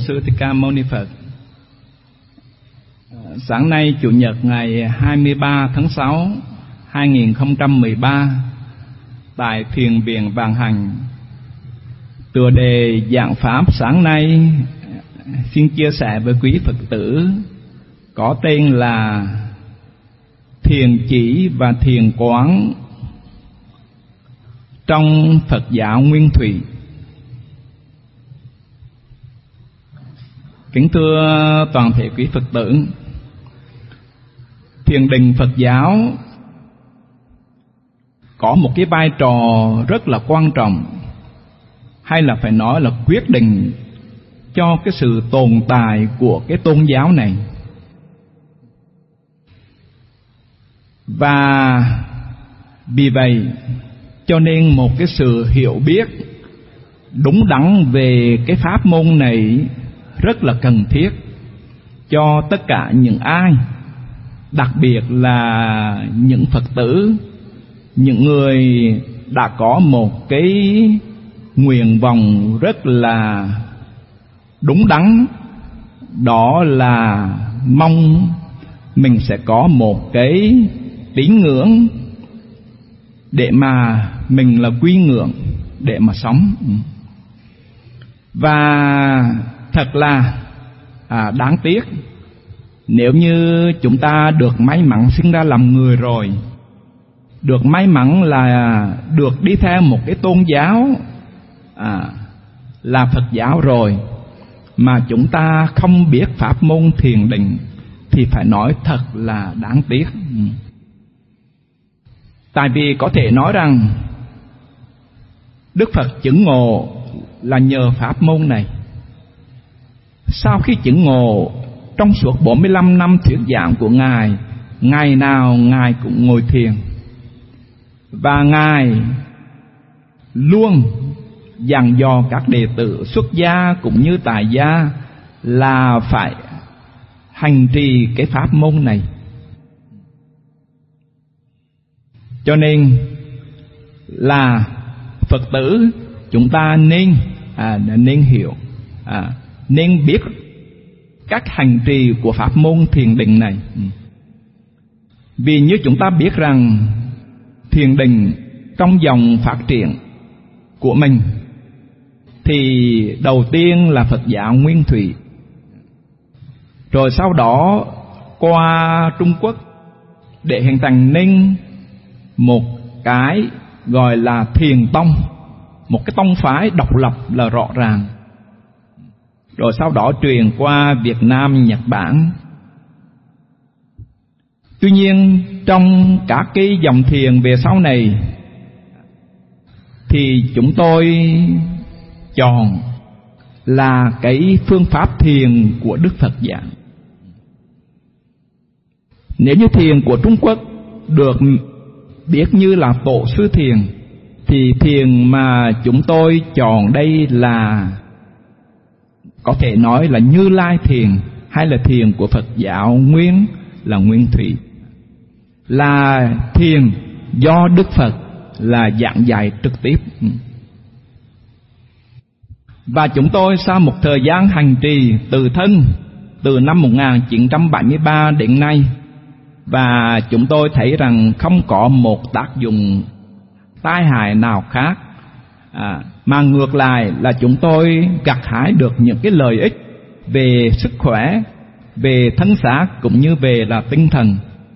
Sư Thích Ca Mâu Ni Phật. Sáng nay Chủ nhật ngày 23 tháng 6 2013 tại Thiền viện Vạn Hạnh, tựa đề giảng pháp sáng nay xin chia sẻ với quý Phật tử có tên là Thiền chỉ và thiền quán trong Phật giáo Nguyên Thủy. Kính thưa toàn thể quý Phật tử, thiền định Phật giáo có một cái vai trò rất là quan trọng, hay là phải nói là quyết định cho cái sự tồn tại của cái tôn giáo này. Và vì vậy cho nên một cái sự hiểu biết đúng đắn về cái pháp môn này rất là cần thiết cho tất cả những ai, đặc biệt là những Phật tử, những người đã có một cái nguyện vọng rất là đúng đắn, đó là mong mình sẽ có một cái tín ngưỡng để mà mình là quy ngưỡng để mà sống. Và thật là đáng tiếc nếu như chúng ta được may mắn sinh ra làm người rồi, được may mắn là được đi theo một cái tôn giáo là Phật giáo rồi, mà chúng ta không biết pháp môn thiền định thì phải nói thật là đáng tiếc. Tại vì có thể nói rằng Đức Phật chứng ngộ là nhờ pháp môn này. Sau khi chứng ngộ, trong suốt 45 năm thuyết giảng của Ngài, ngày nào Ngài cũng ngồi thiền. Và Ngài luôn dặn dò các đệ tử xuất gia cũng như tại gia là phải hành trì cái pháp môn này. Cho nên là Phật tử chúng ta nên hiểu, nên biết các hành trì của pháp môn thiền định này. Vì như chúng ta biết rằng thiền định trong dòng phát triển của mình thì đầu tiên là Phật giáo Nguyên Thủy, rồi sau đó qua Trung Quốc để hình thành nên một cái gọi là Thiền Tông, một cái tông phái độc lập là rõ ràng. Rồi sau đó truyền qua Việt Nam, Nhật Bản. Tuy nhiên trong các cái dòng thiền về sau này thì chúng tôi chọn là cái phương pháp thiền của Đức Phật giảng. Nếu như thiền của Trung Quốc được biết như là tổ sư thiền, thì thiền mà chúng tôi chọn đây là có thể nói là Như Lai thiền, hay là thiền của Phật giáo Nguyên là Nguyên Thủy, là thiền do Đức Phật là giảng dạy trực tiếp. Và chúng tôi sau một thời gian hành trì từ thân từ năm 1973 đến nay, và chúng tôi thấy rằng không có một tác dụng tai hại nào khác, mà ngược lại là chúng tôi gặt hái được những cái lợi ích về sức khỏe, về thân xác cũng như về là tinh thần.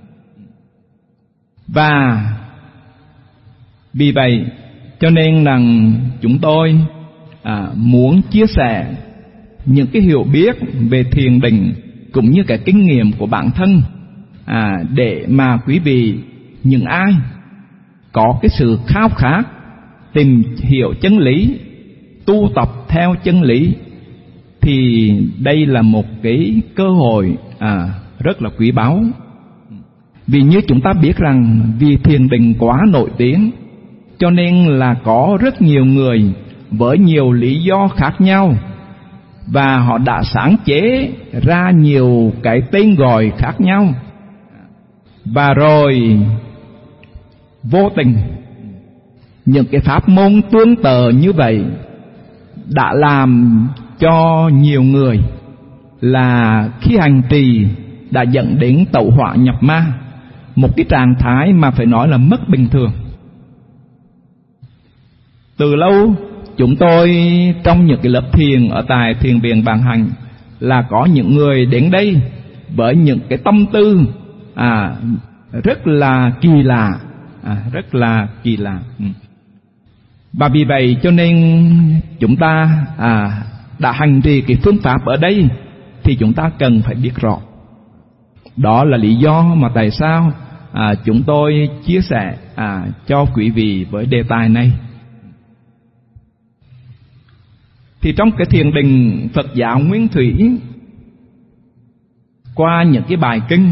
Và vì vậy cho nên rằng chúng tôi muốn chia sẻ những cái hiểu biết về thiền định cũng như cái kinh nghiệm của bản thân, để mà quý vị, những ai có cái sự khao khát tìm hiểu chân lý, tu tập theo chân lý, thì đây là một cái cơ hội rất là quý báu. Vì như chúng ta biết rằng vì thiền định quá nổi tiếng, cho nên là có rất nhiều người với nhiều lý do khác nhau, và họ đã sáng chế ra nhiều cái tên gọi khác nhau. Và rồi vô tình những cái pháp môn tương tự như vậy đã làm cho nhiều người là khi hành trì đã dẫn đến tẩu hỏa nhập ma, một cái trạng thái mà phải nói là mất bình thường. Từ lâu chúng tôi trong những cái lớp thiền ở tại thiền viện Bạn Hạnh là có những người đến đây với những cái tâm tư rất là kỳ lạ, rất là kỳ lạ. Và vì vậy cho nên chúng ta đã hành trì cái phương pháp ở đây thì chúng ta cần phải biết rõ. Đó là lý do mà tại sao chúng tôi chia sẻ cho quý vị với đề tài này. Thì trong cái thiền định Phật giáo Nguyên Thủy, qua những cái bài kinh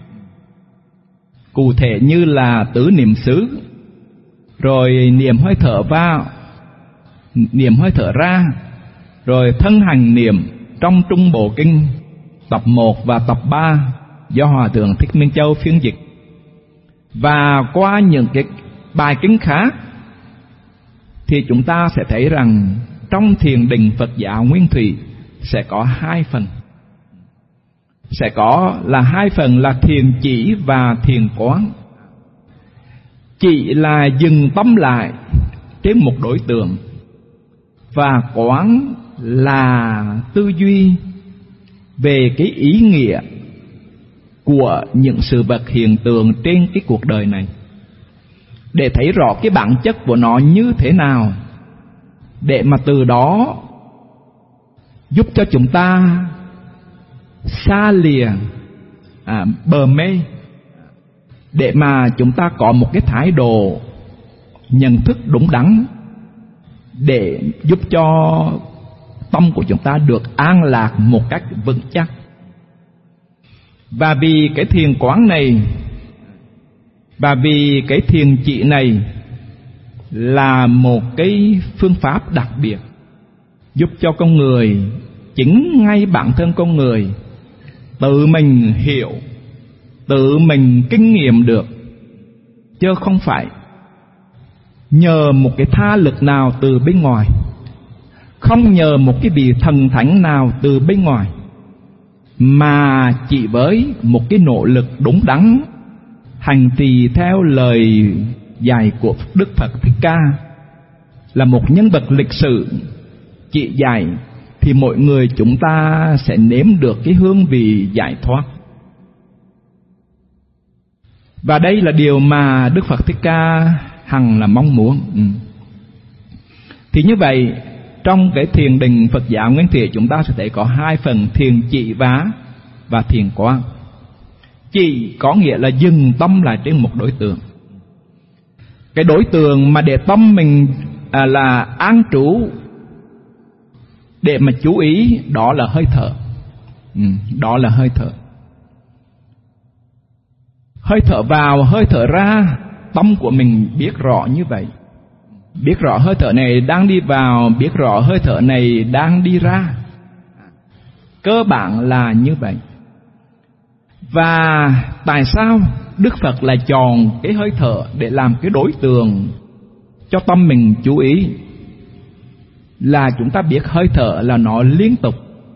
cụ thể như là tứ niệm xứ, rồi niệm hơi thở vào, niệm hơi thở ra, rồi thân hành niệm trong Trung Bộ Kinh tập 1 và tập 3 do Hòa Thượng Thích Minh Châu phiên dịch, và qua những cái bài kinh khác, thì chúng ta sẽ thấy rằng trong thiền định Phật giáo Nguyên Thủy sẽ có hai phần. Sẽ có là hai phần là thiền chỉ và thiền quán. Chỉ là dừng tâm lại trên một đối tượng, và quán là tư duy về cái ý nghĩa của những sự vật hiện tượng trên cái cuộc đời này, để thấy rõ cái bản chất của nó như thế nào, để mà từ đó giúp cho chúng ta xa lìa bờ mê, để mà chúng ta có một cái thái độ nhận thức đúng đắn, để giúp cho tâm của chúng ta được an lạc một cách vững chắc. Và vì cái thiền quán này, và vì cái thiền chỉ này là một cái phương pháp đặc biệt, giúp cho con người, chính ngay bản thân con người tự mình hiểu, tự mình kinh nghiệm được, chứ không phải nhờ một cái tha lực nào từ bên ngoài, không nhờ một cái vị thần thánh nào từ bên ngoài, mà chỉ với một cái nỗ lực đúng đắn hành trì theo lời dạy của Đức Phật Thích Ca, là một nhân vật lịch sử chỉ dạy, thì mọi người chúng ta sẽ nếm được cái hương vị giải thoát. Và đây là điều mà Đức Phật Thích Ca hằng là mong muốn. Thì như vậy, trong cái thiền định Phật giáo Nguyên Thủy chúng ta sẽ thấy có hai phần: thiền chỉ và thiền quán. Chỉ có nghĩa là dừng tâm lại trên một đối tượng. Cái đối tượng mà để tâm mình là an trú, để mà chú ý, đó là hơi thở. Đó là hơi thở. Hơi thở vào, hơi thở ra, tâm của mình biết rõ như vậy. Biết rõ hơi thở này đang đi vào, biết rõ hơi thở này đang đi ra. Cơ bản là như vậy. Và tại sao Đức Phật lại chọn cái hơi thở để làm cái đối tượng cho tâm mình chú ý? Là chúng ta biết hơi thở là nó liên tục.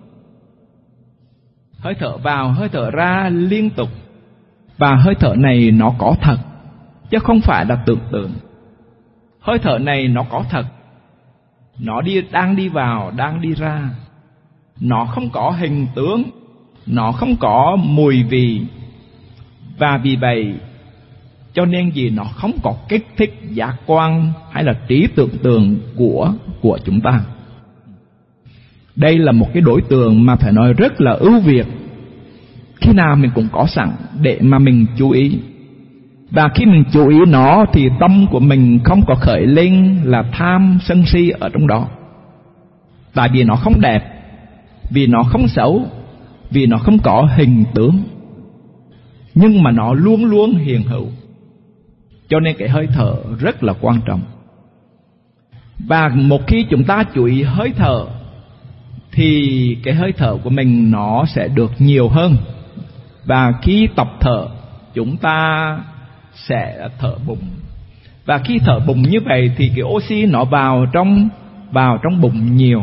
Hơi thở vào, hơi thở ra liên tục. Và hơi thở này nó có thật, chứ không phải là tưởng tượng. Hơi thở này nó có thật, nó đang đi vào, đang đi ra. Nó không có hình tướng, nó không có mùi vị. Và vì vậy cho nên nó không có kích thích giác quan hay là trí tưởng tượng của chúng ta. Đây là một cái đối tượng mà phải nói rất là ưu việt, khi nào mình cũng có sẵn để mà mình chú ý. Và khi mình chú ý nó thì tâm của mình không có khởi lên là tham sân si ở trong đó. Tại vì nó không đẹp, vì nó không xấu, vì nó không có hình tướng, nhưng mà nó luôn luôn hiện hữu. Cho nên cái hơi thở rất là quan trọng. Và một khi chúng ta chú ý hơi thở thì cái hơi thở của mình nó sẽ được nhiều hơn. Và khi tập thở, chúng ta sẽ thở bụng. Và khi thở bụng như vậy thì cái oxy nó vào trong bụng nhiều.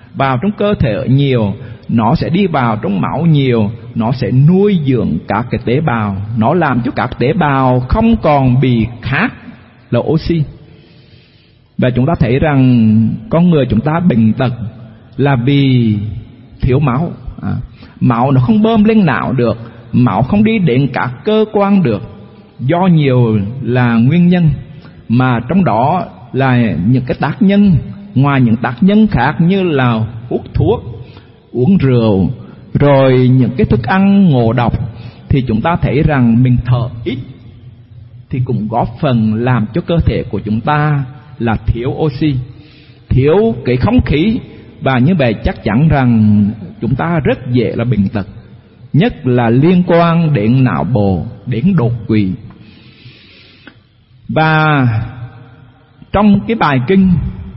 vào trong cơ thể nhiều, nó sẽ đi vào trong máu nhiều, nó sẽ nuôi dưỡng các cái tế bào, nó làm cho các tế bào không còn bị khát là oxy. Và chúng ta thấy rằng con người chúng ta bệnh tật là vì thiếu máu. Máu nó không bơm lên não được, máu không đi đến các cơ quan được, do nhiều là nguyên nhân, mà trong đó là những cái tác nhân, ngoài những tác nhân khác như là hút thuốc, uống rượu, rồi những cái thức ăn ngộ độc, thì chúng ta thấy rằng mình thở ít thì cũng góp phần làm cho cơ thể của chúng ta là thiếu oxy, thiếu cái không khí, và như vậy chắc chắn rằng chúng ta rất dễ là bệnh tật, nhất là liên quan đến não bộ, đến đột quỵ. Và trong cái bài kinh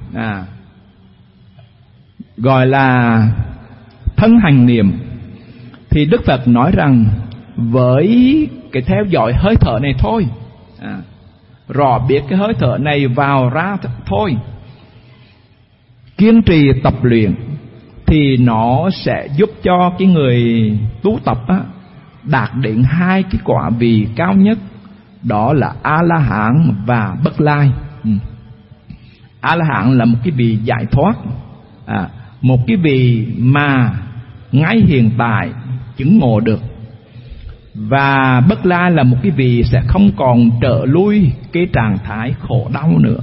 gọi là thân hành niệm thì Đức Phật nói rằng với cái theo dõi hơi thở này thôi, rõ biết cái hơi thở này vào ra thôi, kiên trì tập luyện thì nó sẽ giúp cho cái người tu tập đạt đến hai cái quả vị cao nhất, đó là A-la-hán và Bất Lai. A-la-hán là một cái vị giải thoát, một cái vị mà ngay hiện tại chứng ngộ được. Và Bất Lai là một cái vị sẽ không còn trở lui cái trạng thái khổ đau nữa.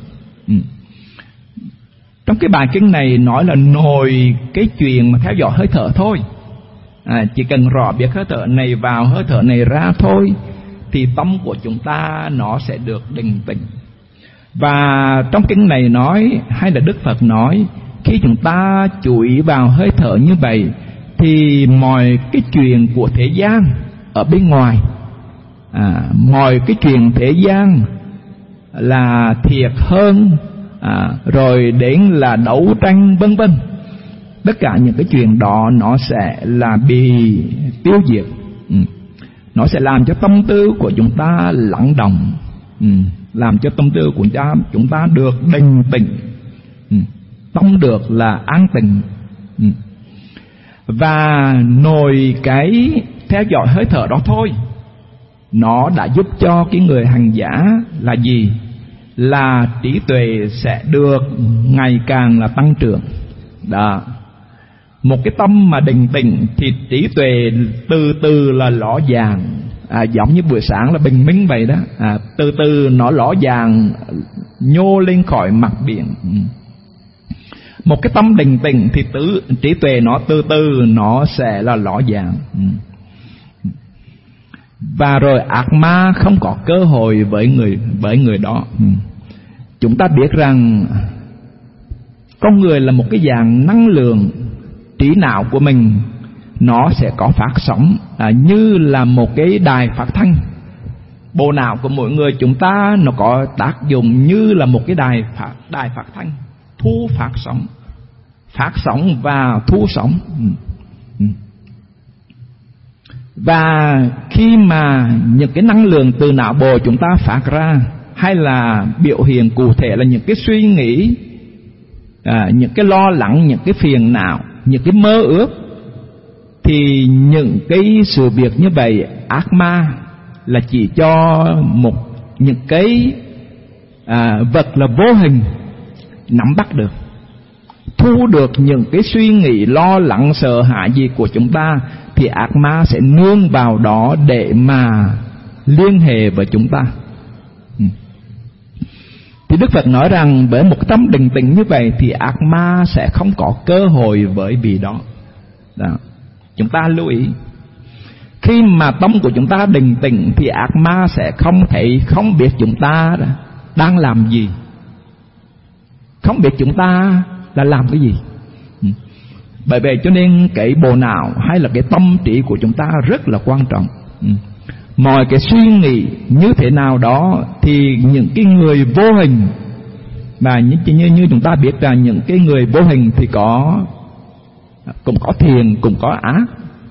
Trong cái bài kinh này nói là nội cái chuyện mà theo dõi hơi thở thôi, chỉ cần rõ biết hơi thở này vào, hơi thở này ra thôi, thì tâm của chúng ta nó sẽ được định tĩnh. Và trong kinh này nói, hay là Đức Phật nói, khi chúng ta chú ý vào hơi thở như vậy thì mọi cái chuyện của thế gian ở bên ngoài, mọi cái chuyện thế gian là thiệt hơn, rồi đến là đấu tranh vân vân, tất cả những cái chuyện đó nó sẽ là bị tiêu diệt. Nó sẽ làm cho tâm tư của chúng ta lắng động, làm cho tâm tư của chúng ta được định tĩnh, tâm được là an tịnh. Và nội cái theo dõi hơi thở đó thôi, nó đã giúp cho cái người hành giả là gì? Là trí tuệ sẽ được ngày càng là tăng trưởng. Đó. Một cái tâm mà định tĩnh thì trí tuệ từ từ là ló dạng, giống như buổi sáng là bình minh vậy đó, từ từ nó ló dạng nhô lên khỏi mặt biển. Một cái tâm định tĩnh thì trí tuệ nó từ từ nó sẽ là ló dạng. Và rồi ác ma không có cơ hội với người đó. Chúng ta biết rằng con người là một cái dạng năng lượng, trí não của mình nó sẽ có phát sóng như là một cái đài phát thanh. Bộ não của mỗi người chúng ta nó có tác dụng như là một cái đài phát thanh, thu phát sóng và thu sóng. Và khi mà những cái năng lượng từ não bộ chúng ta phát ra, hay là biểu hiện cụ thể là những cái suy nghĩ, những cái lo lắng, những cái phiền não, những cái mơ ước, thì những cái sự việc như vậy ác ma là chỉ cho những cái vật là vô hình nắm bắt được, thu được những cái suy nghĩ lo lắng sợ hãi gì của chúng ta, thì ác ma sẽ nương vào đó để mà liên hệ với chúng ta. Thì Đức Phật nói rằng với một tâm định tĩnh như vậy thì ác ma sẽ không có cơ hội với vị đó. Chúng ta lưu ý, khi mà tâm của chúng ta định tĩnh thì ác ma sẽ không biết chúng ta đang làm gì, không biết chúng ta là làm cái gì. Bởi vậy cho nên cái bộ não hay là cái tâm trí của chúng ta rất là quan trọng. Mọi cái suy nghĩ như thế nào đó thì những cái người vô hình, và như chúng ta biết là những cái người vô hình thì cũng có thiện cũng có ác.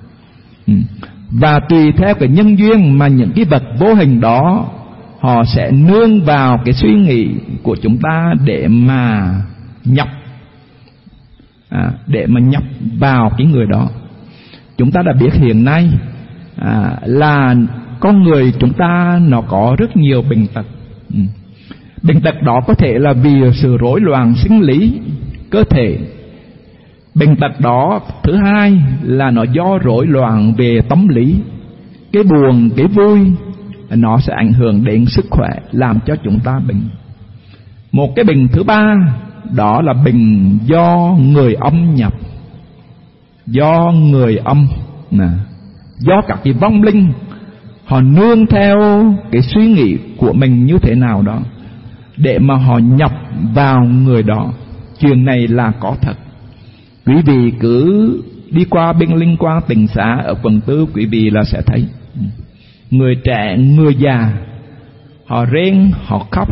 Và tùy theo cái nhân duyên mà những cái vật vô hình đó họ sẽ nương vào cái suy nghĩ của chúng ta để mà nhập để mà nhập vào cái người đó. Chúng ta đã biết hiện nay là con người chúng ta nó có rất nhiều bệnh tật. Bệnh tật đó có thể là vì sự rối loạn sinh lý cơ thể. Bệnh tật đó thứ hai là nó do rối loạn về tâm lý. Cái buồn, cái vui nó sẽ ảnh hưởng đến sức khỏe, làm cho chúng ta bệnh. Một cái bệnh thứ ba đó là bệnh do người âm nhập. Do người âm, do các cái vong linh họ nương theo cái suy nghĩ của mình như thế nào đó để mà họ nhập vào người đó. Chuyện này là có thật. Quý vị cứ đi qua bên Linh Quang Tịnh Xá ở quận Tư, quý vị là sẽ thấy người trẻ, người già họ rên, họ khóc.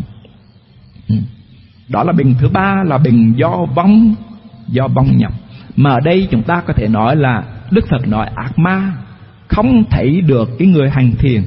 Đó là bệnh thứ ba, là bệnh do vong nhập. Mà ở đây chúng ta có thể nói là Đức Phật nói ác ma không thấy được cái người hành thiền.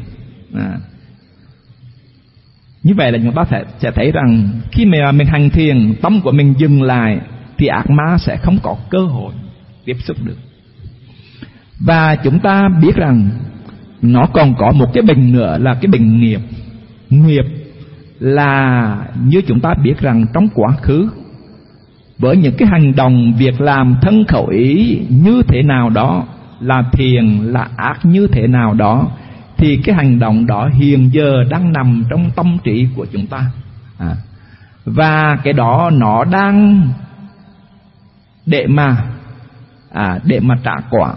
Như vậy là chúng ta sẽ thấy rằng khi mà mình hành thiền, tâm của mình dừng lại thì ác ma sẽ không có cơ hội tiếp xúc được. Và chúng ta biết rằng nó còn có một cái bệnh nữa là cái bệnh nghiệp. Nghiệp là như chúng ta biết rằng trong quá khứ, với những cái hành động, việc làm, thân khẩu ý như thế nào đó, là thiện, là ác như thế nào đó, thì cái hành động đó hiện giờ đang nằm trong tâm trí của chúng ta. Và cái đó nó đang để mà trả quả.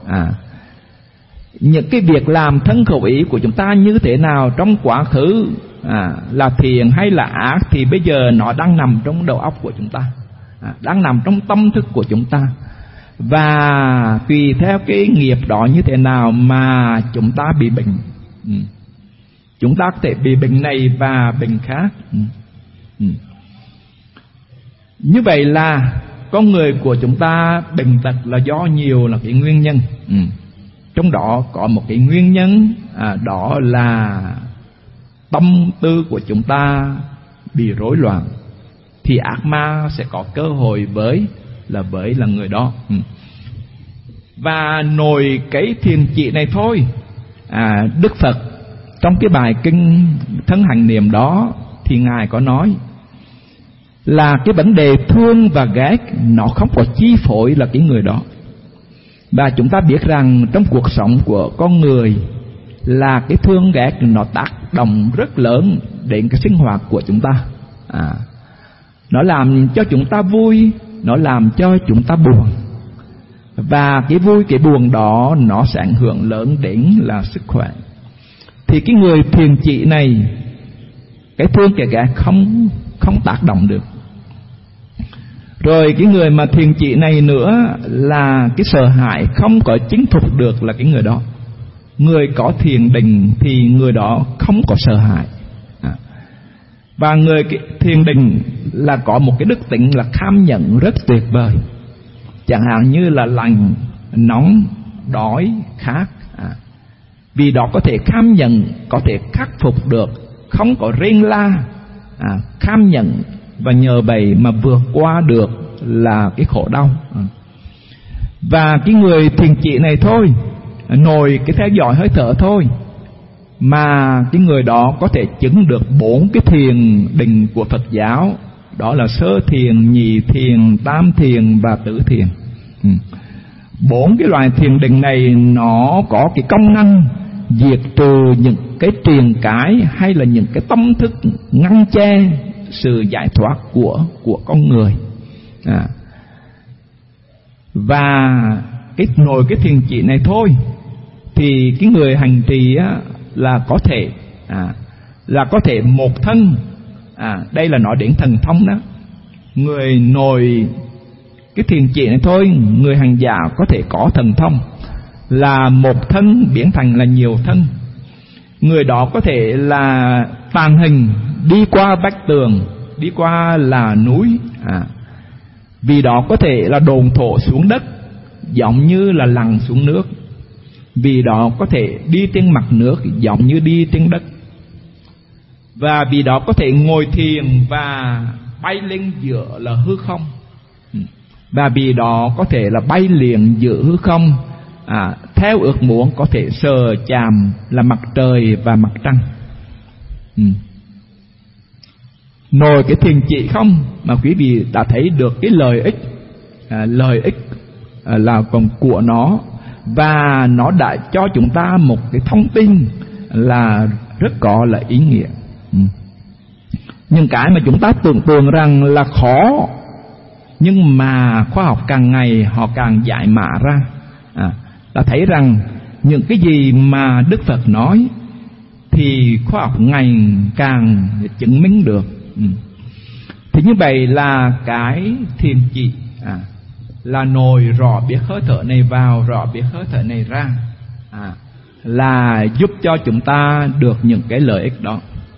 Những cái việc làm thân khẩu ý của chúng ta như thế nào trong quá khứ, là thiện hay là ác, thì bây giờ nó đang nằm trong đầu óc của chúng ta, đang nằm trong tâm thức của chúng ta. Và tùy theo cái nghiệp đó như thế nào mà chúng ta bị bệnh. Chúng ta có thể bị bệnh này và bệnh khác. Như vậy là con người của chúng ta bệnh tật là do nhiều là cái nguyên nhân. Trong đó có một cái nguyên nhân, đó là tâm tư của chúng ta bị rối loạn, thì ác ma sẽ có cơ hội với là người đó. Và nội cái thiền chỉ này thôi, Đức Phật trong cái bài kinh Thân Hành Niệm đó thì Ngài có nói là cái vấn đề thương và ghét nó không có chi phối là cái người đó. Và chúng ta biết rằng trong cuộc sống của con người là cái thương ghét nó tác động rất lớn đến cái sinh hoạt của chúng ta. Nó làm cho chúng ta vui, nó làm cho chúng ta buồn. Và cái vui, cái buồn đó nó sẽ ảnh hưởng lớn đến là sức khỏe. Thì cái người thiền chỉ này, cái thương cái ghét không tác động được. Rồi cái người mà thiền chỉ này nữa là cái sợ hãi không có chinh phục được là cái người đó. Người có thiền định thì người đó không có sợ hãi. Và người thiền định là có một cái đức tính là kham nhẫn rất tuyệt vời. Chẳng hạn như là lạnh, nóng, đói, khát. Vì đó có thể kham nhẫn, có thể khắc phục được, không có rên la, kham nhẫn, và nhờ vậy mà vượt qua được là cái khổ đau. Và cái người thiền chỉ này thôi, ngồi cái theo dõi hơi thở thôi, mà cái người đó có thể chứng được 4 cái thiền định của Phật giáo. Đó là sơ thiền, nhị thiền, tam thiền và tứ thiền. 4 cái loại thiền định này nó có cái công năng diệt trừ những cái triền cái hay là những cái tâm thức ngăn che sự giải thoát của con người. Và cái nội cái thiền chỉ này thôi thì cái người hành trì là có thể một thân. Đây là nói đến thần thông đó. Người nội cái thiền chỉ này thôi, người hành giả có thể có thần thông, là một thân biến thành là nhiều thân. Người đó có thể là tàng hình, đi qua vách tường, đi qua là núi. Vì đó có thể là đồn thổ xuống đất, giống như là lặn xuống nước. Vì đó có thể đi trên mặt nước, giống như đi trên đất. Và vì đó có thể ngồi thiền và bay lên giữa là hư không. và vì đó có thể là bay liền giữa hư không, theo ước muốn có thể sờ chạm là mặt trời và mặt trăng. Ngồi cái thiền chỉ không mà quý vị đã thấy được cái lợi ích là còn của nó, và nó đã cho chúng ta một cái thông tin là rất có là ý nghĩa. Những cái mà chúng ta tưởng tượng rằng là khó, nhưng mà khoa học càng ngày họ càng giải mã ra, đã thấy rằng những cái gì mà Đức Phật nói thì khoa học ngày càng chứng minh được. Thì như vậy là cái thiền chỉ là nồi rõ biết hơi thở này vào, rõ biết hơi thở này ra, là giúp cho chúng ta được những cái lợi ích đó.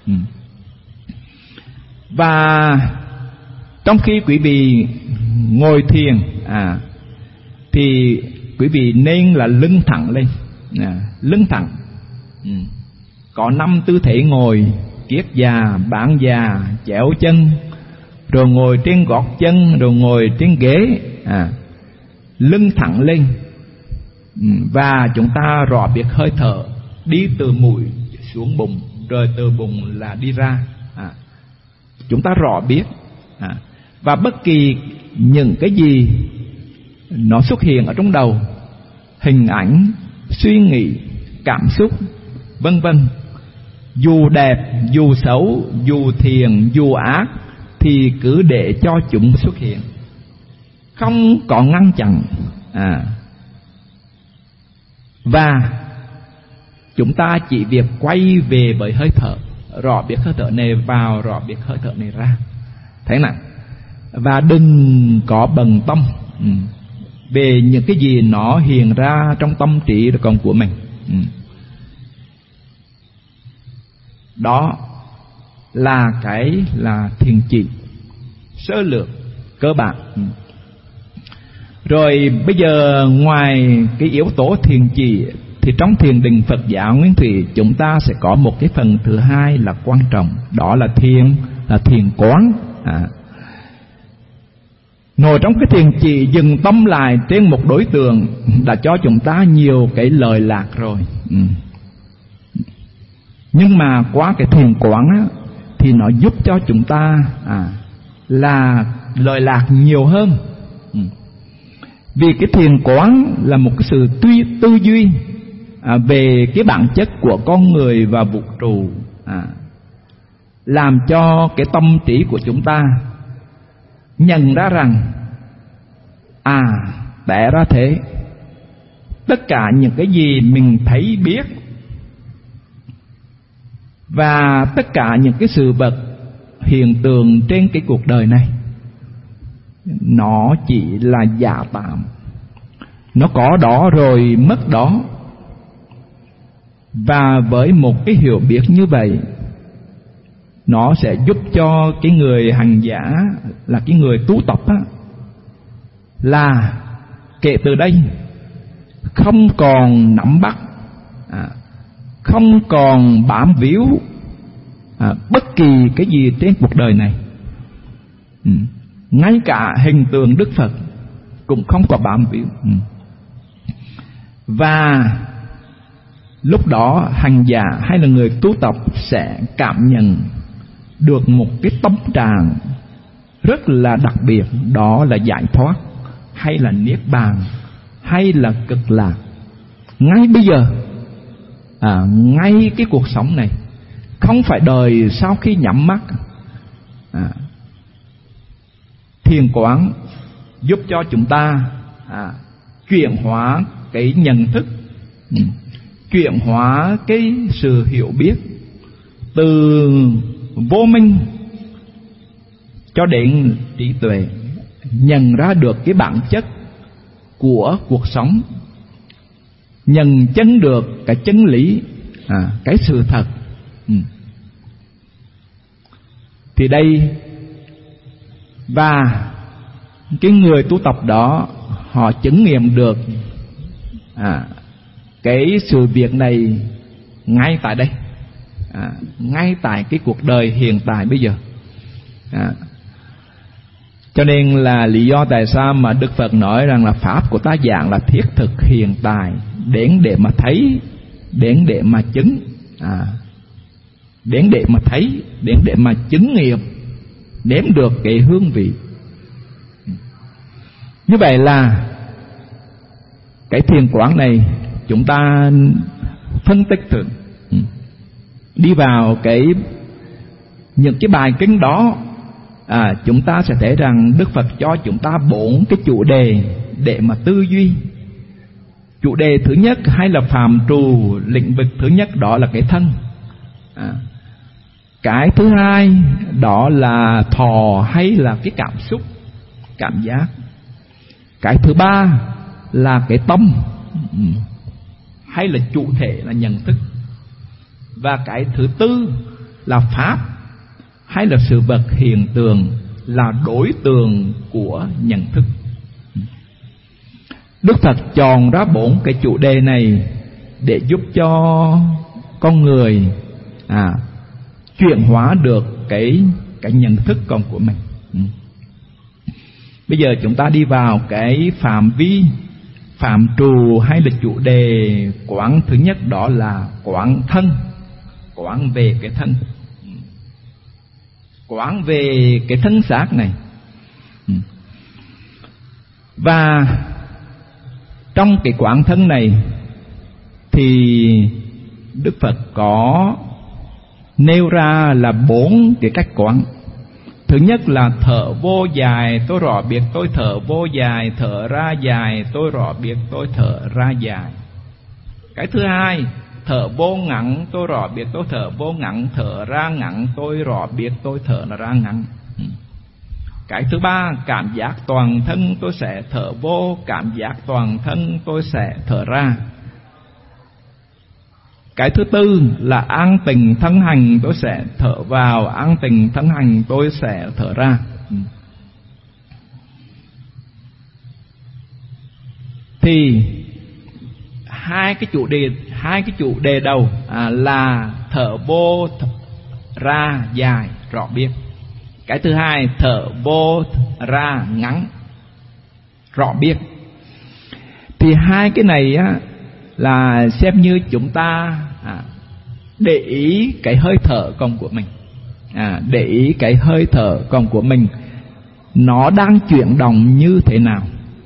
Và trong khi quý vị ngồi thiền thì quý vị nên là lưng thẳng lên, lưng thẳng. Có 5 tư thế ngồi: kiết già, bán già, chéo chân, rồi ngồi trên gót chân, rồi ngồi trên ghế, lưng thẳng lên. Và chúng ta rõ biết hơi thở đi từ mũi xuống bụng, rồi từ bụng là đi ra. Chúng ta rõ biết. Và bất kỳ những cái gì nó xuất hiện ở trong đầu, hình ảnh, suy nghĩ, cảm xúc, vân vân, dù đẹp, dù xấu, dù thiện, dù ác, thì cứ để cho chúng xuất hiện, không có ngăn chặn. Và chúng ta chỉ việc quay về với hơi thở, rõ biết hơi thở này vào, rõ biết hơi thở này ra. Thấy nào? Và đừng có bận tâm về những cái gì nó hiện ra trong tâm trí còn của mình. Đó là cái là thiền chỉ sơ lược cơ bản. Rồi bây giờ ngoài cái yếu tố thiền chỉ thì trong thiền định Phật giáo Nguyên Thủy chúng ta sẽ có một cái phần thứ hai là quan trọng, đó là thiền quán. Ngồi trong cái thiền chỉ dừng tâm lại trên một đối tượng đã cho chúng ta nhiều cái lời lạc rồi. Nhưng mà qua cái thiền quán thì nó giúp cho chúng ta là lời lạc nhiều hơn. Vì cái thiền quán là một cái sự tư duy về cái bản chất của con người và vũ trụ, làm cho cái tâm trí của chúng ta nhận ra rằng té ra thế, tất cả những cái gì mình thấy biết và tất cả những cái sự vật hiện tượng trên cái cuộc đời này nó chỉ là giả tạm, nó có đó rồi mất đó. Và với một cái hiểu biết như vậy, nó sẽ giúp cho cái người hành giả, là cái người tu tập là kể từ đây không còn nắm bắt, không còn bám víu bất kỳ cái gì trên cuộc đời này. Ngay cả hình tượng Đức Phật cũng không có bám víu. Và lúc đó hành giả hay là người tu tập sẽ cảm nhận được một cái tâm trạng rất là đặc biệt, đó là giải thoát hay là niết bàn hay là cực lạc. Ngay bây giờ, ngay cái cuộc sống này, không phải đời sau khi nhắm mắt. Thiền quán giúp cho chúng ta chuyển hóa cái nhận thức, chuyển hóa cái sự hiểu biết từ vô minh cho đến trí tuệ, nhận ra được cái bản chất của cuộc sống, nhận chân được cái chân lý, cái sự thật. Thì đây, và cái người tu tập đó họ chứng nghiệm được cái sự việc này ngay tại đây, ngay tại cái cuộc đời hiện tại bây giờ. Cho nên là lý do tại sao mà Đức Phật nói rằng là pháp của ta giảng là thiết thực hiện tại, đến để mà thấy, đến để mà chứng, đến để mà thấy, đến để mà chứng nghiệm, nếm được cái hương vị. Như vậy là cái thiền quán này chúng ta phân tích thử, đi vào những cái bài kinh đó, chúng ta sẽ thấy rằng Đức Phật cho chúng ta 4 cái chủ đề để mà tư duy. Chủ đề thứ nhất hay là phạm trù lĩnh vực thứ nhất đó là cái thân. Cái thứ hai đó là thọ hay là cái cảm xúc, cảm giác. Cái thứ ba là cái tâm hay là chủ thể là nhận thức. Và cái thứ tư là pháp hay là sự vật hiện tượng là đối tượng của nhận thức. Đức Phật chọn ra 4 cái chủ đề này để giúp cho con người chuyển hóa được cái nhận thức của mình. Bây giờ chúng ta đi vào cái phạm vi, phạm trù hay là chủ đề quán thứ nhất, đó là quán thân, quán về cái thân, quán về cái thân xác này. Và trong cái quán thân này thì Đức Phật có nêu ra là 4 cái cách quán. Thứ nhất là thở vô dài, tôi rõ biết tôi thở vô dài, thở ra dài, tôi rõ biết tôi thở ra dài. Cái thứ hai, thở vô ngắn, tôi rõ biết tôi thở vô ngắn, thở ra ngắn, tôi rõ biết tôi thở ra ngắn. Cái thứ ba, cảm giác toàn thân tôi sẽ thở vô, cảm giác toàn thân tôi sẽ thở ra. Cái thứ tư là an tình thân hành, tôi sẽ thở vào, an tình thân hành tôi sẽ thở ra. Thì hai cái chủ đề đầu là thở vô ra dài rõ biết. Cái thứ hai thở vô ra ngắn rõ biết. Thì hai cái này là xem như chúng ta để ý cái hơi thở còn của mình, để ý cái hơi thở còn của mình nó đang chuyển động như thế nào.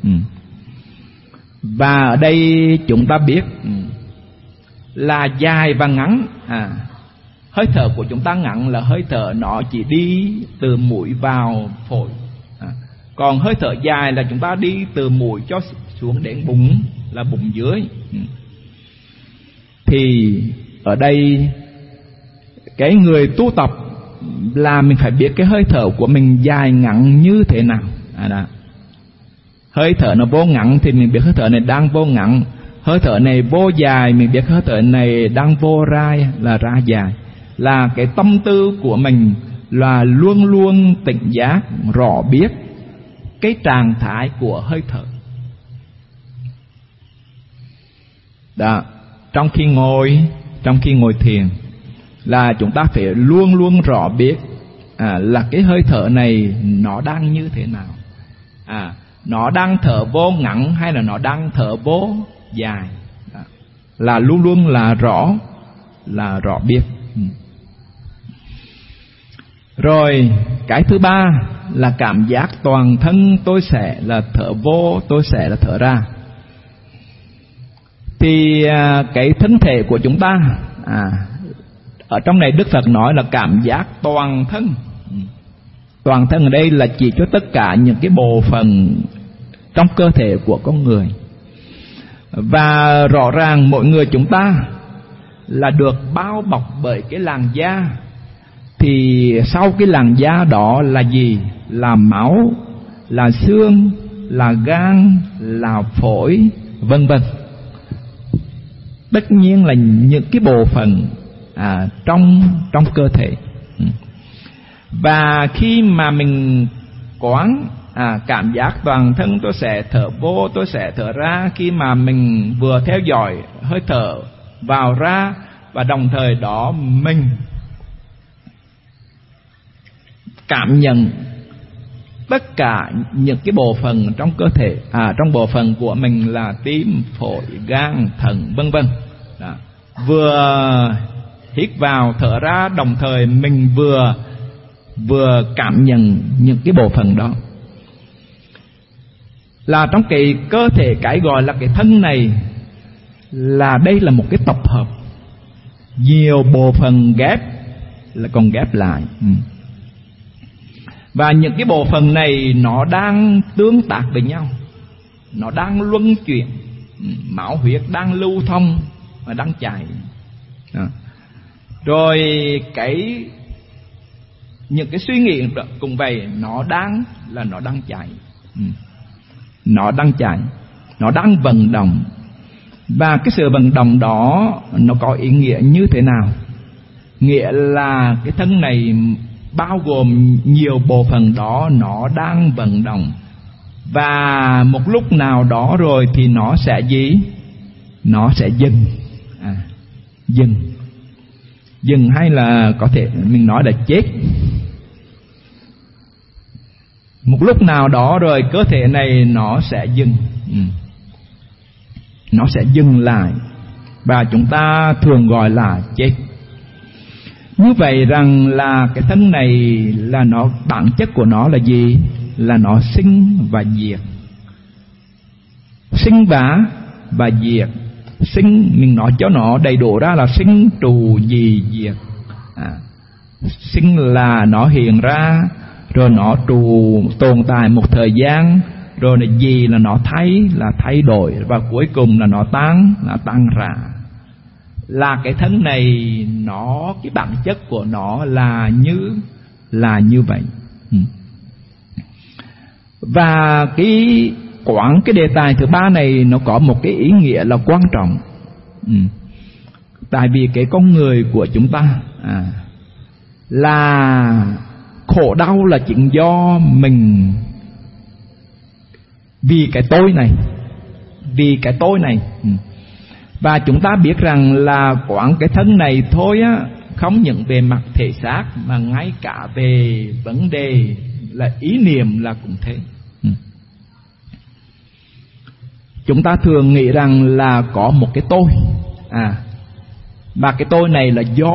Và ở đây chúng ta biết là dài và ngắn. Hơi thở của chúng ta ngắn là hơi thở nó chỉ đi từ mũi vào phổi, còn hơi thở dài là chúng ta đi từ mũi cho xuống đến bụng, là bụng dưới. Thì ở đây cái người tu tập là mình phải biết cái hơi thở của mình dài ngắn như thế nào. Hơi thở nó vô ngắn thì mình biết hơi thở này đang vô ngắn. Hơi thở này vô dài, mình biết hơi thở này đang vô ra, là ra dài. Là cái tâm tư của mình là luôn luôn tỉnh giác, rõ biết cái trạng thái của hơi thở. Đó, trong khi ngồi thiền là chúng ta phải luôn luôn rõ biết là cái hơi thở này nó đang như thế nào. Nó đang thở vô ngắn hay là nó đang thở vô dài. Là luôn luôn là rõ biết. Rồi cái thứ ba là cảm giác toàn thân tôi sẽ là thở vô, tôi sẽ là thở ra. Thì cái thân thể của chúng ta, ở trong này Đức Phật nói là cảm giác toàn thân. Toàn thân ở đây là chỉ cho tất cả những cái bộ phận trong cơ thể của con người. Và rõ ràng mỗi người chúng ta là được bao bọc bởi cái làn da. Thì sau cái làn da đó là gì? Là máu, là xương, là gan, là phổi, vân vân. Tất nhiên là những cái bộ phận trong cơ thể. Và khi mà mình quán cảm giác toàn thân tôi sẽ thở vô, tôi sẽ thở ra, khi mà mình vừa theo dõi hơi thở vào ra, và đồng thời đó mình cảm nhận tất cả những cái bộ phận trong cơ thể, trong bộ phận của mình là tim, phổi, gan, thận, vân vân. Vừa hít vào thở ra, đồng thời mình vừa cảm nhận những cái bộ phận đó. Là trong cái cơ thể, cái gọi là cái thân này, là đây là một cái tập hợp nhiều bộ phận ghép, là còn ghép lại. Và những cái bộ phận này nó đang tương tác với nhau, nó đang luân chuyển, máu huyết đang lưu thông và đang chảy. Rồi những cái suy nghĩ cũng vậy, nó đang chảy, nó đang chảy, nó đang vận động. Và cái sự vận động đó nó có ý nghĩa như thế nào? Nghĩa là cái thân này bao gồm nhiều bộ phận đó, nó đang vận động, và một lúc nào đó rồi thì nó sẽ gì? Nó sẽ dừng. Dừng hay là có thể mình nói là chết. Một lúc nào đó rồi cơ thể này nó sẽ dừng, nó sẽ dừng lại, và chúng ta thường gọi là chết. Như vậy rằng là cái thân này là nó, bản chất của nó là gì? Là nó sinh và diệt. Sinh và diệt. Sinh, mình nói cho nó đầy đủ ra là sinh trù gì diệt. Sinh là nó hiện ra, rồi nó tồn tại một thời gian, rồi là gì là nó thay đổi, và cuối cùng là nó tan rã. Là cái thân này nó, cái bản chất của nó là như vậy. Và cái đề tài thứ ba này nó có một cái ý nghĩa là quan trọng. Tại vì cái con người của chúng ta là khổ đau là chính do mình, vì cái tôi này. Và chúng ta biết rằng là quán cái thân này thôi á, không những về mặt thể xác mà ngay cả về vấn đề là ý niệm là cũng thế. Chúng ta thường nghĩ rằng là có một cái tôi, và cái tôi này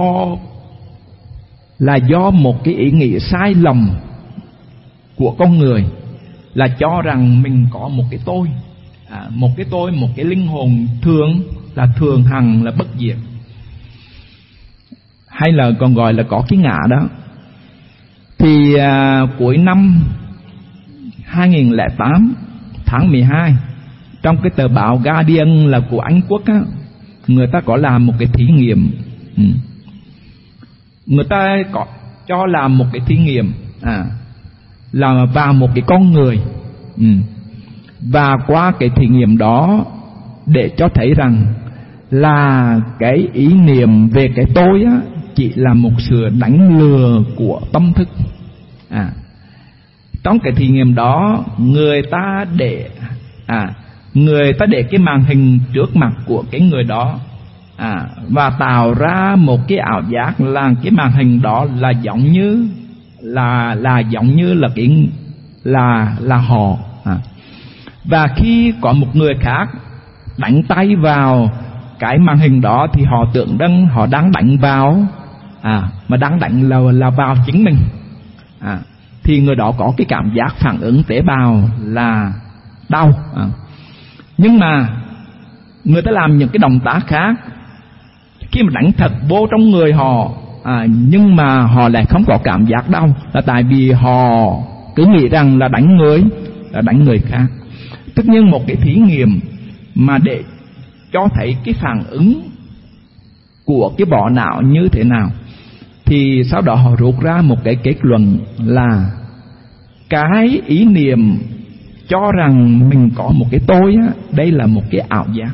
là do một cái ý nghĩ sai lầm của con người, là cho rằng mình có một cái tôi, một cái linh hồn thường hằng là bất diệt, hay là còn gọi là có cái ngã đó. Thì cuối năm 2008 tháng 12, trong cái tờ báo Guardian là của Anh Quốc á, người ta có làm một cái thí nghiệm. Người ta có cho làm một cái thí nghiệm là vào một cái con người, và qua cái thí nghiệm đó để cho thấy rằng là cái ý niệm về cái tôi á chỉ là một sự đánh lừa của tâm thức. Trong cái thí nghiệm đó, người ta để cái màn hình trước mặt của cái người đó, và tạo ra một cái ảo giác là cái màn hình đó là giống như là họ. Và khi có một người khác đánh tay vào cái màn hình đó thì họ tưởng rằng họ đang đánh vào, mà đang đánh là vào chính mình. Thì người đó có cái cảm giác phản ứng tế bào là đau. Nhưng mà người ta làm những cái động tác khác, khi mà đánh thật vô trong người họ, nhưng mà họ lại không có cảm giác đau, là tại vì họ cứ nghĩ rằng là đánh người khác. Tất nhiên một cái thí nghiệm mà để cho thấy cái phản ứng của cái vỏ não như thế nào, thì sau đó họ rút ra một cái kết luận là cái ý niệm cho rằng mình có một cái tôi á, đây là một cái ảo giác.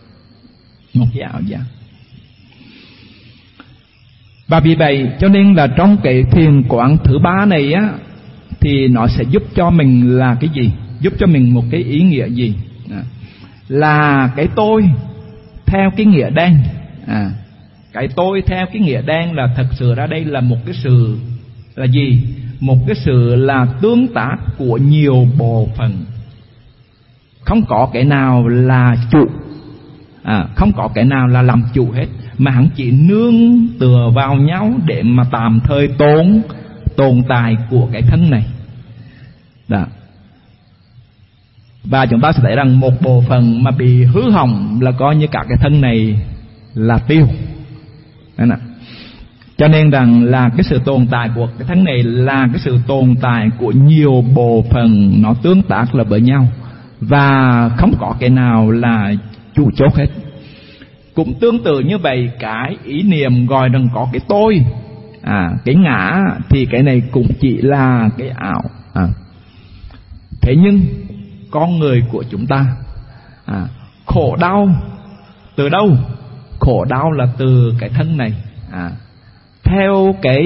Và vì vậy cho nên là trong cái thiền quán thứ ba này á, thì nó sẽ giúp cho mình là cái gì? Giúp cho mình một cái ý nghĩa gì? Là cái tôi theo cái nghĩa đen. Cái tôi theo cái nghĩa đen là thật sự ra đây là một cái sự là gì? một cái sự là tương tác của nhiều bộ phận, không có cái nào là chủ, không có cái nào là làm chủ hết, mà hắn chỉ nương tựa vào nhau để mà tạm thời tồn tại của cái thân này. Đó. Và chúng ta sẽ thấy rằng một bộ phận mà bị hư hỏng là coi như cả cái thân này là tiêu. Đấy. Cho nên rằng là cái sự tồn tại của cái thân này là cái sự tồn tại của nhiều bộ phận nó tương tác là với nhau, và không có cái nào là chủ chốt hết. Cũng tương tự như vậy, cái ý niệm gọi rằng có cái tôi, cái ngã, thì cái này cũng chỉ là cái ảo. Thế nhưng con người của chúng ta khổ đau từ đâu? Khổ đau là từ cái thân này. Theo cái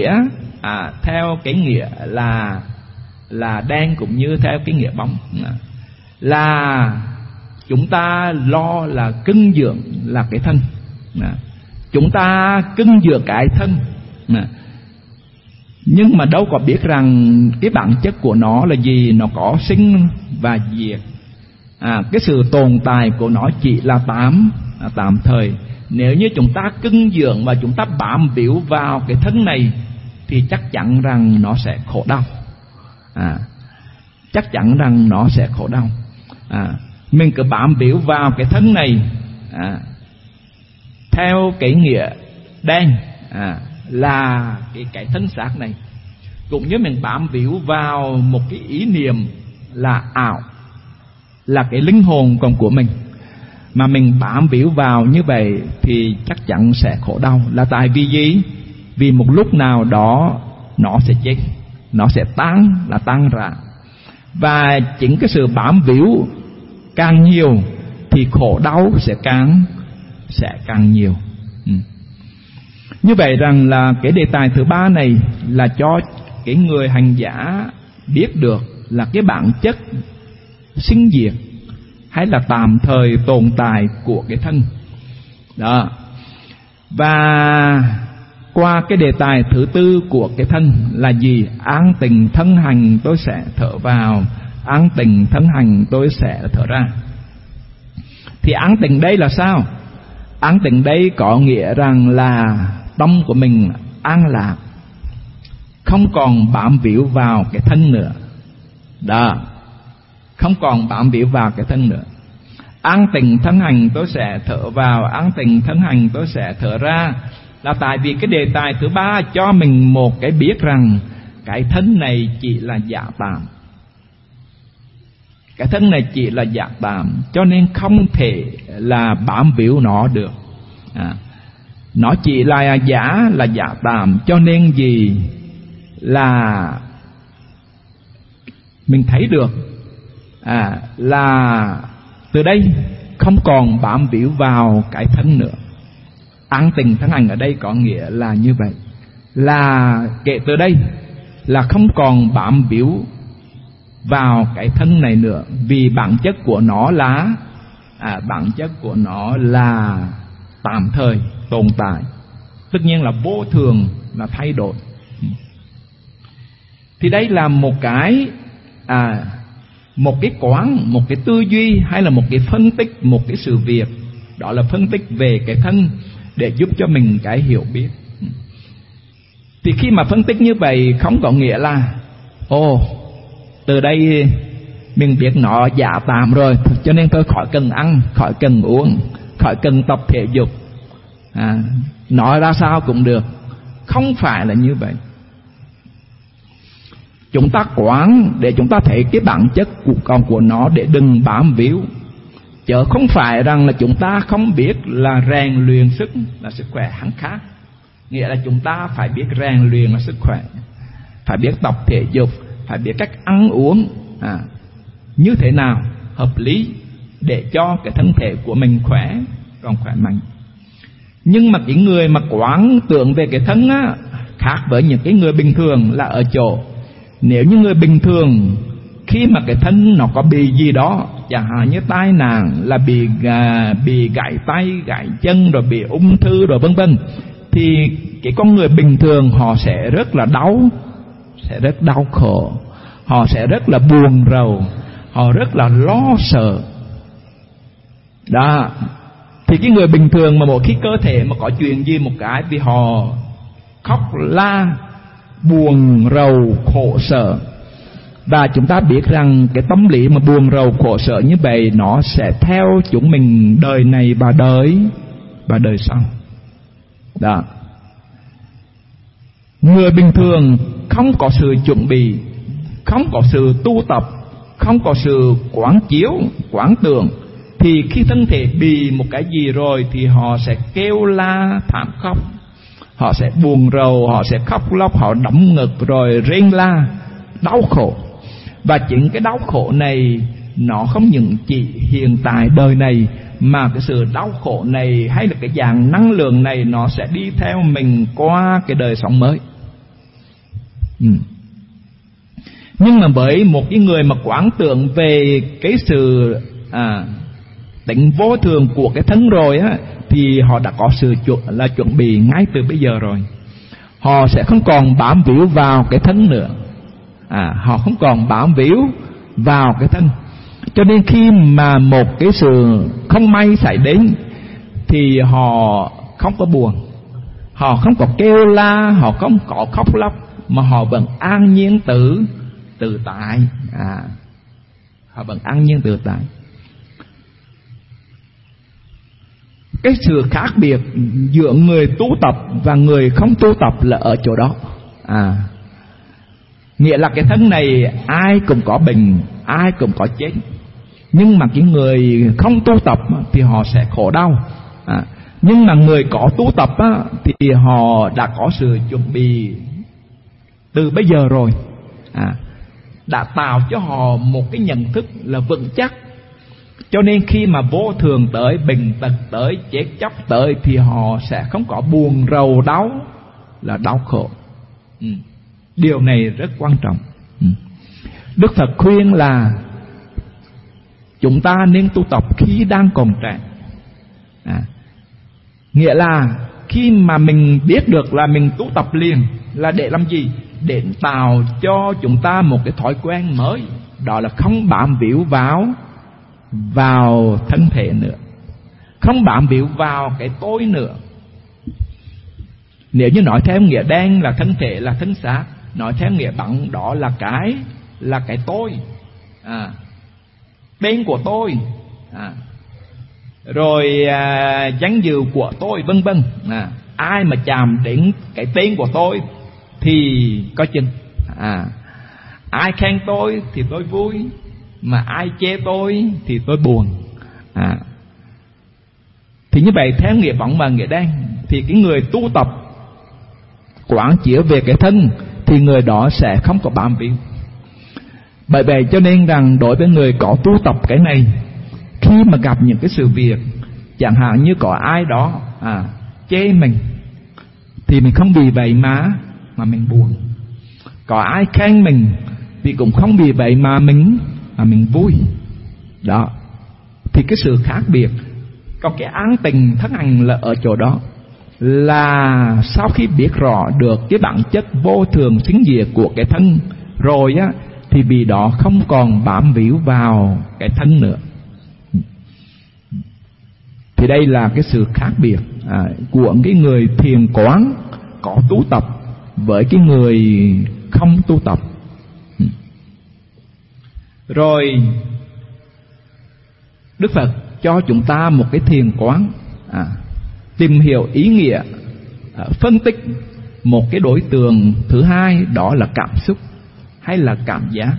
nghĩa là đen, cũng như theo cái nghĩa bóng, là chúng ta lo là cưng dưỡng là cái thân, chúng ta cưng dưỡng cái thân, nhưng mà đâu có biết rằng cái bản chất của nó là gì. Nó có sinh và diệt. Cái sự tồn tại của nó chỉ là tạm thời. Nếu như chúng ta cưng dưỡng và chúng ta bám víu vào cái thân này thì chắc chắn rằng nó sẽ khổ đau. Chắc chắn rằng nó sẽ khổ đau. Mình cứ bám víu vào cái thân này theo cái nghĩa đen, là cái thân xác này, cũng như mình bám víu vào một cái ý niệm là ảo, là cái linh hồn còn của mình, mà mình bám víu vào như vậy thì chắc chắn sẽ khổ đau. Là tại vì gì? Vì một lúc nào đó nó sẽ chết, nó sẽ tan ra. Và chính cái sự bám víu càng nhiều thì khổ đau sẽ càng nhiều. Như vậy rằng là cái đề tài thứ ba này là cho cái người hành giả biết được là cái bản chất sinh diệt hay là tạm thời tồn tại của cái thân đó. Và qua cái đề tài thứ tư của cái thân là gì? An tịnh thân hành tôi sẽ thở vào, an tịnh thân hành tôi sẽ thở ra. Thì an tịnh đây là sao? An tịnh đây có nghĩa rằng là tâm của mình an lạc, không còn bám víu vào cái thân nữa. Đó, không còn bám víu vào cái thân nữa. An tịnh thân hành tôi sẽ thở vào, an tịnh thân hành tôi sẽ thở ra. Là tại vì cái đề tài thứ ba cho mình một cái biết rằng cái thân này chỉ là giả tạm. Cái thân này chỉ là giả tạm, cho nên không thể là bám víu nó được. Nó chỉ là giả tạm, cho nên gì là mình thấy được là từ đây không còn bám víu vào cái thân nữa. An tịnh thân hành ở đây có nghĩa là như vậy, là kể từ đây là không còn bám víu vào cái thân này nữa, vì bản chất của nó là tạm thời tồn tại, tất nhiên là vô thường, là thay đổi. Thì đây là một cái quán, một cái tư duy, hay là một cái phân tích một cái sự việc. Đó là phân tích về cái thân để giúp cho mình cái hiểu biết. Thì khi mà phân tích như vậy không có nghĩa là từ đây mình biết nó giả tạm rồi, cho nên tôi khỏi cần ăn, khỏi cần uống, khỏi cần tập thể dục, nói ra sao cũng được. Không phải là như vậy. Chúng ta quán để chúng ta thấy cái bản chất của nó, để đừng bám víu. Chứ không phải rằng là chúng ta không biết là rèn luyện sức là sức khỏe hẳn khác. Nghĩa là chúng ta phải biết rèn luyện là sức khỏe, phải biết tập thể dục, phải biết cách ăn uống như thế nào hợp lý để cho cái thân thể của mình khỏe, còn khỏe mạnh. Nhưng mà cái người mà quán tưởng về cái thân khác với những cái người bình thường là ở chỗ, nếu như người bình thường khi mà cái thân nó có bị gì đó, chẳng hạn như tai nạn, là bị gãy tay, gãy chân, rồi bị ung thư, rồi vân vân, thì cái con người bình thường họ sẽ rất là đau, sẽ rất đau khổ, họ sẽ rất là buồn rầu, họ rất là lo sợ. Đó. Thì cái người bình thường mà một khi cơ thể mà có chuyện gì một cái thì họ khóc la, buồn rầu, khổ sở. Và chúng ta biết rằng cái tâm lý mà buồn rầu, khổ sở như vậy nó sẽ theo chúng mình đời này và đời sau. Đó. Người bình thường không có sự chuẩn bị, không có sự tu tập, không có sự quán chiếu, quán tưởng, thì khi thân thể bị một cái gì rồi thì họ sẽ kêu la thảm khóc, họ sẽ buồn rầu, họ sẽ khóc lóc, họ đấm ngực rồi rên la, đau khổ. Và chính cái đau khổ này nó không những chỉ hiện tại đời này, mà cái sự đau khổ này hay là cái dạng năng lượng này nó sẽ đi theo mình qua cái đời sống mới. Nhưng mà với một cái người mà quán tưởng về cái sự tính vô thường của cái thân rồi á, thì họ đã có sự chuẩn bị ngay từ bây giờ rồi. Họ sẽ không còn bám víu vào cái thân nữa, họ không còn bám víu vào cái thân. Cho nên khi mà một cái sự không may xảy đến thì họ không có buồn, họ không có kêu la, họ không có khóc lóc, mà họ vẫn an nhiên tự tại. Họ vẫn an nhiên tự tại. Cái sự khác biệt giữa người tu tập và người không tu tập là ở chỗ đó. Nghĩa là cái thân này ai cũng có bệnh, ai cũng có chết. Nhưng mà cái người không tu tập thì họ sẽ khổ đau. Nhưng mà người có tu tập thì họ đã có sự chuẩn bị từ bây giờ rồi, đã tạo cho họ một cái nhận thức là vững chắc. Cho nên khi mà vô thường tới, bệnh tật tới, chết chóc tới thì họ sẽ không có buồn rầu đau, là đau khổ. Điều này rất quan trọng. Đức Phật khuyên là chúng ta nên tu tập khi đang còn trẻ. Nghĩa là khi mà mình biết được là mình tu tập liền là để làm gì? Để tạo cho chúng ta một cái thói quen mới, đó là không bám víu vào thân thể nữa, không bám víu vào cái tôi nữa. Nếu như nói theo nghĩa đen là thân thể, là thân xác, nói theo nghĩa bằng đó là cái tôi, tên của tôi, rồi danh dự của tôi, vân vân. Ai mà chạm đến cái tên của tôi thì có chừng. Ai khen tôi thì tôi vui, mà ai chê tôi thì tôi buồn. Thì như vậy theo nghĩa bóng và nghĩa đen, thì cái người tu tập quán chiếu về cái thân thì người đó sẽ không có bám víu. Bởi vậy cho nên rằng đối với người có tu tập cái này, khi mà gặp những cái sự việc chẳng hạn như có ai đó chê mình thì mình không vì vậy mà mình buồn. Có ai khen mình thì cũng không vì vậy mà mình vui. Đó. Thì cái sự khác biệt, còn cái án tình thân hành là ở chỗ đó, là sau khi biết rõ được cái bản chất vô thường sinh diệt của cái thân rồi á, thì vì đó không còn bám víu vào cái thân nữa. Thì đây là cái sự khác biệt của cái người thiền quán có tu tập với cái người không tu tập. Rồi Đức Phật cho chúng ta một cái thiền quán, tìm hiểu ý nghĩa, phân tích một cái đối tượng thứ hai, đó là cảm xúc hay là cảm giác,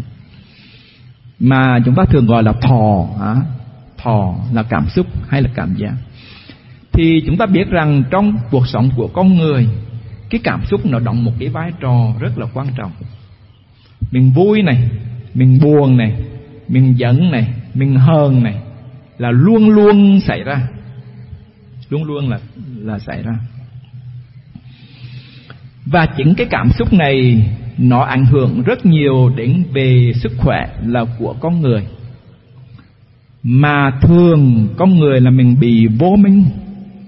mà chúng ta thường gọi là thọ. Thọ là cảm xúc hay là cảm giác. Thì chúng ta biết rằng trong cuộc sống của con người, cái cảm xúc nó đóng một cái vai trò rất là quan trọng. Mình vui này, mình buồn này, mình giận này, mình hờn này là luôn luôn xảy ra, luôn luôn là xảy ra. Và chính cái cảm xúc này nó ảnh hưởng rất nhiều đến về sức khỏe là của con người. Mà thường con người là mình bị vô minh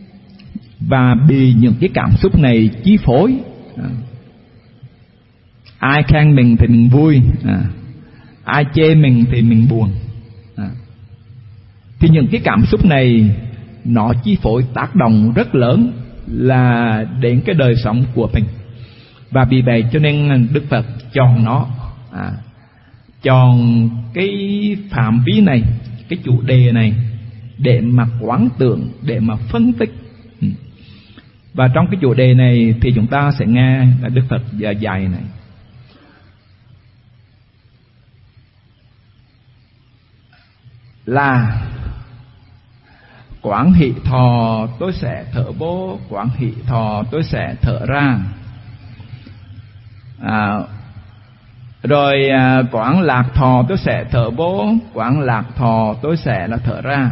và bị những cái cảm xúc này chi phối. Ai khen mình thì mình vui, ai chê mình thì mình buồn. Thì những cái cảm xúc này nó chi phối tác động rất lớn là đến cái đời sống của mình. Và vì vậy cho nên Đức Phật chọn nó, chọn cái phạm vi này, cái chủ đề này để mà quán tưởng, để mà phân tích. Và trong cái chủ đề này thì chúng ta sẽ nghe là Đức Phật dạy này là quán hỷ thọ tôi sẽ thở vô, quán hỷ thọ tôi sẽ thở ra. Rồi quán lạc thọ tôi sẽ thở vô, quán lạc thọ tôi sẽ là thở ra.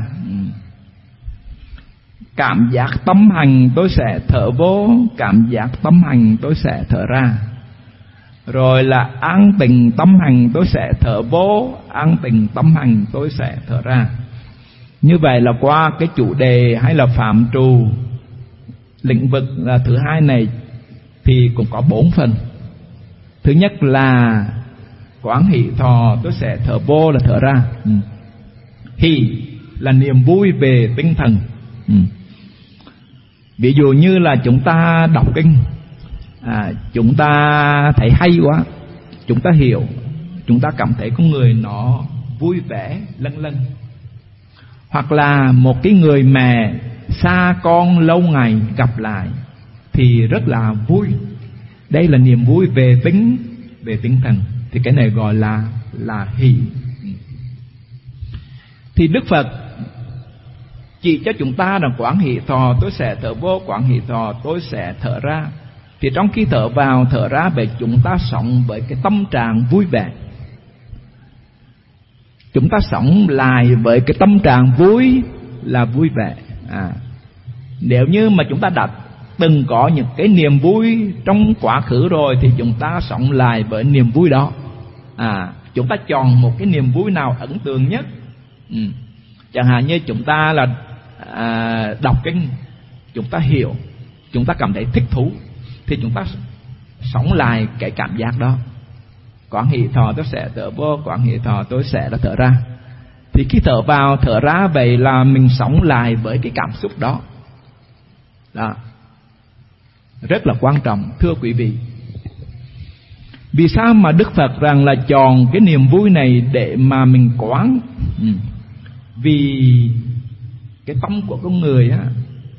Cảm giác tâm hành tôi sẽ thở vô, cảm giác tâm hành tôi sẽ thở ra. Rồi là an tịnh tâm hành tôi sẽ thở vô, an tịnh tâm hành tôi sẽ thở ra. Như vậy là qua cái chủ đề hay là phạm trù lĩnh vực thứ hai này thì cũng có 4 phần. Thứ nhất là quán hỷ thọ tôi sẽ thở vô là thở ra. Hỷ là niềm vui về tinh thần. Ví dụ như là chúng ta đọc kinh, chúng ta thấy hay quá, chúng ta hiểu, chúng ta cảm thấy con người nó vui vẻ lân lân. Hoặc là một cái người mẹ xa con lâu ngày gặp lại thì rất là vui. Đây là niềm vui về tinh thần. Thì cái này gọi là hỷ. Thì Đức Phật chỉ cho chúng ta là quán hỷ thọ tôi sẽ thở vô, quán hỷ thọ tôi sẽ thở ra. Thì trong khi thở vào thở ra để chúng ta sống với cái tâm trạng vui vẻ, chúng ta sống lại với cái tâm trạng vui là vui vẻ. Nếu như mà chúng ta đã từng có những cái niềm vui trong quá khứ rồi thì chúng ta sống lại với niềm vui đó. Chúng ta chọn một cái niềm vui nào ấn tượng nhất. Chẳng hạn như chúng ta là đọc kinh, chúng ta hiểu, chúng ta cảm thấy thích thú thì chúng ta sống lại cái cảm giác đó. Quán hỷ thọ tôi sẽ thở vô, quán hỷ thọ tôi sẽ là thở ra. Thì khi thở vào thở ra vậy là mình sống lại với cái cảm xúc đó. Rất là quan trọng thưa quý vị. Vì sao mà Đức Phật rằng là chọn cái niềm vui này để mà mình quán? Vì cái tâm của con người á,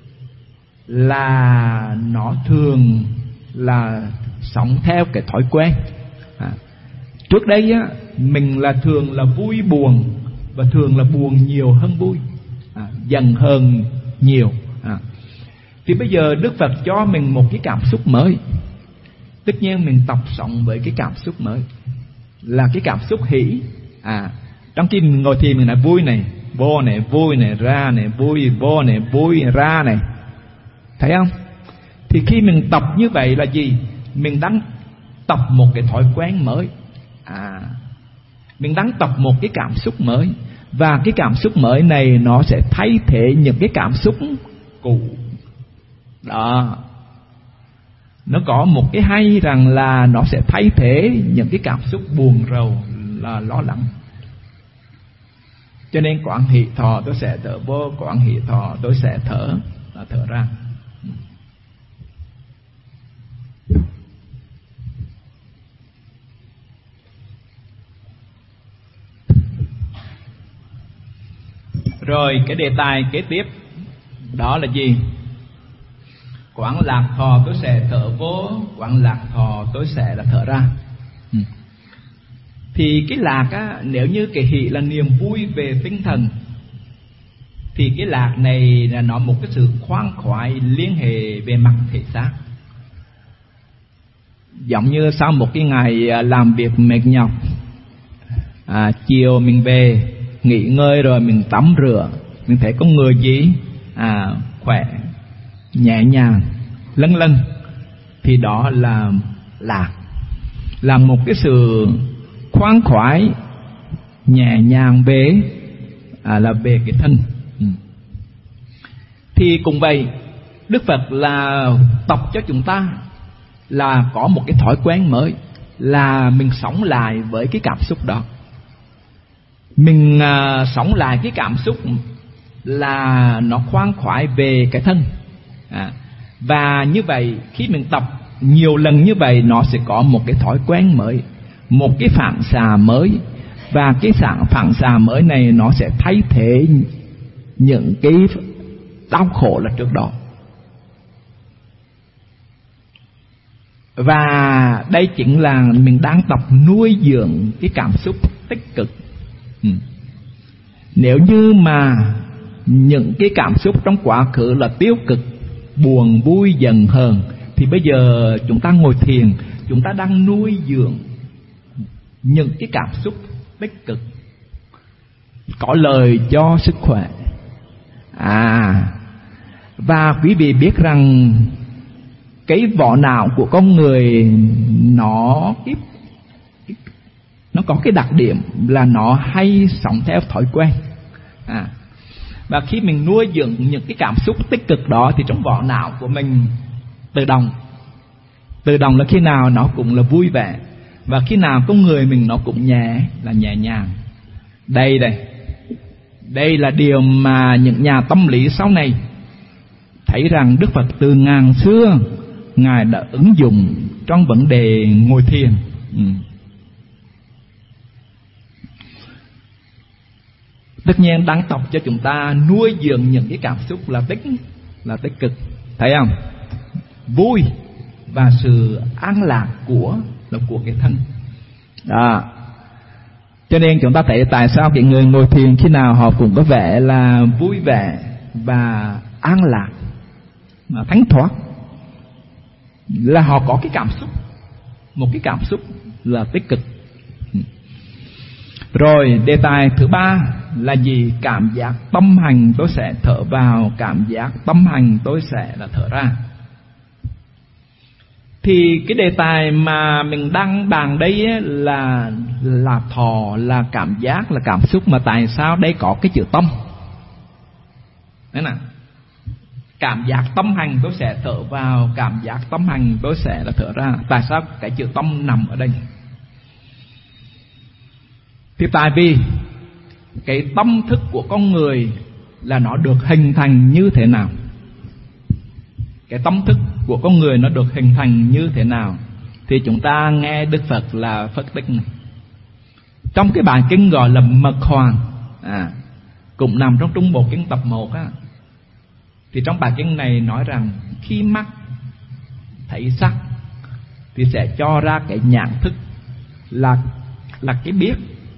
là nó thường là sống theo cái thói quen. Trước đây á, mình là thường là vui buồn, và thường là buồn nhiều hơn vui, dần hơn nhiều. Thì bây giờ Đức Phật cho mình một cái cảm xúc mới. Tất nhiên mình tập sống với cái cảm xúc mới, là cái cảm xúc hỷ. Trong khi mình ngồi thiền mình là vui này, vô này, vui này, ra này, vui, vô này, vui, ra này. Thấy không? Thì khi mình tập như vậy là gì? Mình đang tập một cái thói quen mới. Mình đang tập một cái cảm xúc mới. Và cái cảm xúc mới này nó sẽ thay thế những cái cảm xúc cũ. Đó. Nó có một cái hay rằng là nó sẽ thay thế những cái cảm xúc buồn rầu, là lo lắng. Cho nên quán hỷ thọ tôi sẽ thở vô, quán hỷ thọ tôi sẽ thở ra. Rồi cái đề tài kế tiếp đó là gì? Quán lạc thọ tôi sẽ thở vô, quán lạc thọ tôi sẽ là thở ra. Thì cái lạc á, nếu như cái hỷ là niềm vui về tinh thần, thì cái lạc này là nó một cái sự khoan khoái liên hệ về mặt thể xác. Giống như sau một cái ngày làm việc mệt nhọc, chiều mình về nghỉ ngơi rồi mình tắm rửa, mình thấy con người gì khỏe, nhẹ nhàng, lân lân, thì đó là lạc, là một cái sự khoan khoái nhẹ nhàng về là về cái thân. Thì cũng vậy, Đức Phật là tập cho chúng ta là có một cái thói quen mới, là mình sống lại với cái cảm xúc đó. Mình sống lại cái cảm xúc là nó khoan khoái về cái thân. Và như vậy khi mình tập nhiều lần như vậy, nó sẽ có một cái thói quen mới, một cái phản xạ mới. Và cái phản xạ mới này nó sẽ thay thế những cái đau khổ là trước đó. Và đây chính là mình đang tập nuôi dưỡng cái cảm xúc tích cực. Nếu như mà những cái cảm xúc trong quá khứ là tiêu cực, buồn, vui, giận, hờn, thì bây giờ chúng ta ngồi thiền, chúng ta đang nuôi dưỡng những cái cảm xúc tích cực, có lợi cho sức khỏe. Và quý vị biết rằng cái vỏ não của con người nó có cái đặc điểm là nó hay sống theo thói quen. Và khi mình nuôi dưỡng những cái cảm xúc tích cực đó thì trong vỏ não của mình tự động là khi nào nó cũng là vui vẻ, và khi nào con người mình nó cũng nhẹ nhàng. Đây là điều mà những nhà tâm lý sau này thấy rằng Đức Phật từ ngàn xưa Ngài đã ứng dụng trong vấn đề ngồi thiền. Tất nhiên đang tập cho chúng ta nuôi dưỡng những cái cảm xúc là tích cực, thấy không? Vui và sự an lạc của cái thân. Cho nên chúng ta thấy tại sao cái người ngồi thiền khi nào họ cũng có vẻ là vui vẻ và an lạc, mà thánh thoát, là họ có cái cảm xúc, một cái cảm xúc là tích cực. Rồi đề tài thứ ba là gì? Cảm giác tâm hành tôi sẽ thở vào, cảm giác tâm hành tôi sẽ là thở ra. Thì cái đề tài mà mình đang bàn đây ấy là thọ, là cảm giác, là cảm xúc. Mà tại sao đây có cái chữ tâm? Đấy nè, cảm giác tâm hành tôi sẽ thở vào, cảm giác tâm hành tôi sẽ là thở ra. Tại sao cái chữ tâm nằm ở đây? Thì tại vì cái tâm thức của con người là nó được hình thành như thế nào? Cái tâm thức của con người nó được hình thành như thế nào? Thì chúng ta nghe Đức Phật là phân tích này. Trong cái bài kinh gọi là Mật Hoàng, cũng nằm trong Trung Bộ Kinh tập 1 á. Thì trong bài kinh này nói rằng khi mắt thấy sắc thì sẽ cho ra cái nhãn thức là cái biết,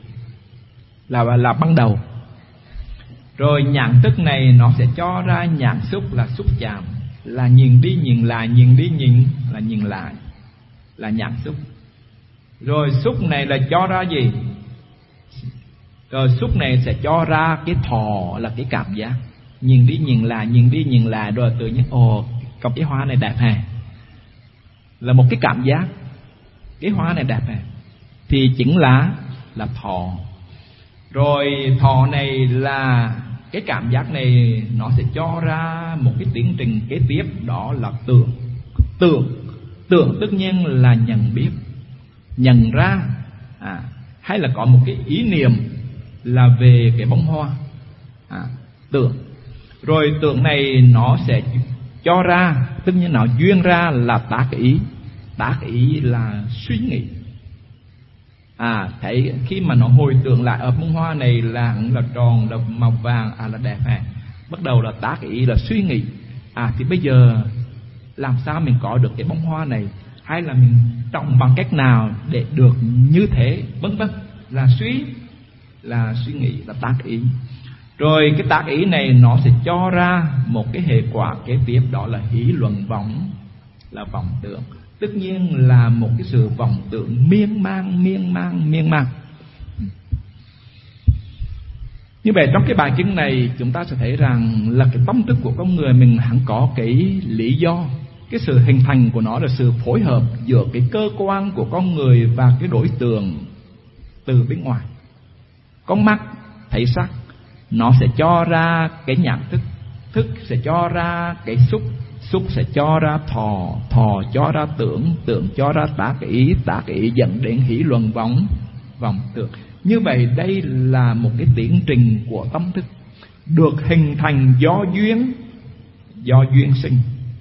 là ban đầu. Rồi nhãn thức này nó sẽ cho ra nhãn xúc là xúc chạm, là nhìn đi nhìn lại, nhìn đi nhìn lại, là nhãn xúc. Rồi xúc này là cho ra gì? Rồi xúc này sẽ cho ra cái thọ là cái cảm giác, nhìn đi nhìn lại, rồi tự nhiên có cái hoa này đẹp hả, là một cái cảm giác, cái hoa này đẹp hả, thì chính là thọ. Rồi thọ này là cái cảm giác này nó sẽ cho ra một cái tiến trình kế tiếp, đó là tưởng tất nhiên là nhận biết, nhận ra, hay là có một cái ý niệm là về cái bông hoa, tưởng. Rồi tưởng này nó sẽ cho ra, tất nhiên nó duyên ra là tác ý là suy nghĩ. Thấy khi mà nó hồi tưởng lại ở bông hoa này là tròn, là màu vàng, là đẹp hả, bắt đầu là tác ý là suy nghĩ. Thì bây giờ làm sao mình có được cái bông hoa này, hay là mình trồng bằng cách nào để được như thế, vân vân, là suy nghĩ, là tác ý. Rồi cái tác ý này nó sẽ cho ra một cái hệ quả kế tiếp, đó là hỷ luận vọng, là vọng tưởng. Tất nhiên là một cái sự vọng tưởng miên man. Như vậy trong cái bài kinh này chúng ta sẽ thấy rằng là cái tâm thức của con người mình hẳn có cái lý do. Cái sự hình thành của nó là sự phối hợp giữa cái cơ quan của con người và cái đối tượng từ bên ngoài. Con mắt thấy sắc, nó sẽ cho ra cái nhãn thức, thức sẽ cho ra cái xúc, xúc sẽ cho ra thọ, thọ cho ra tưởng, tưởng cho ra tác ý dẫn đến hỷ luận vọng tưởng. Như vậy đây là một cái tiến trình của tâm thức được hình thành do duyên sinh.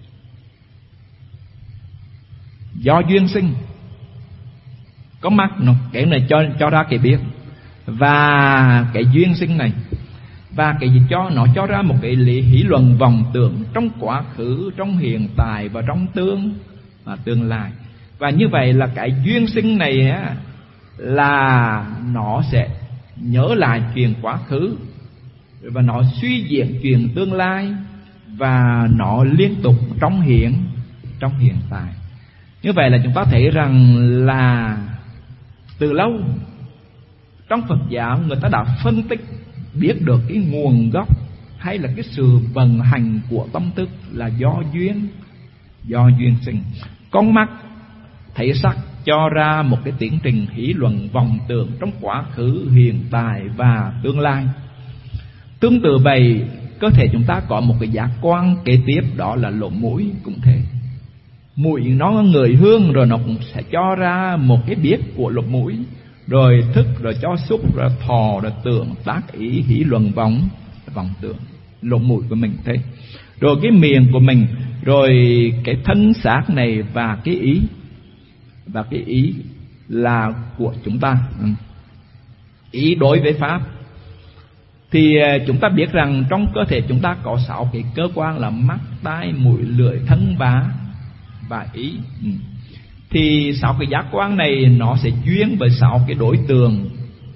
Do duyên sinh có mắt cái này cho ra cái biết, và cái duyên sinh này, và cái gì cho ra một cái lý hỷ luận vọng tưởng trong quá khứ, trong hiện tại và trong tương lai. Và như vậy là cái duyên sinh này á, là nó sẽ nhớ lại chuyện quá khứ, và nó suy diễn chuyện tương lai, và nó liên tục trong hiện tại. Như vậy là chúng ta thấy rằng là từ lâu trong Phật giáo người ta đã phân tích biết được cái nguồn gốc hay là cái sự vận hành của tâm thức là do duyên sinh. Con mắt thấy sắc cho ra một cái tiến trình hỷ luận vọng tưởng trong quá khứ, hiện tại và tương lai. Tương tự vậy, cơ thể chúng ta có một cái giác quan kế tiếp, đó là lỗ mũi cũng thế. Mũi nó ngửi hương rồi nó cũng sẽ cho ra một cái biết của lỗ mũi, rồi thức, rồi cho xúc, rồi thọ, rồi tưởng, tác ý, hỷ luận vọng tưởng. Lỗ mũi của mình thế, rồi cái miệng của mình, rồi cái thân xác này, và cái ý là của chúng ta. Ý đối với pháp thì chúng ta biết rằng trong cơ thể chúng ta có 6 cái cơ quan là mắt, tai, mũi, lưỡi, thân và ý. Thì 6 cái giác quan này nó sẽ duyên với 6 cái đối tượng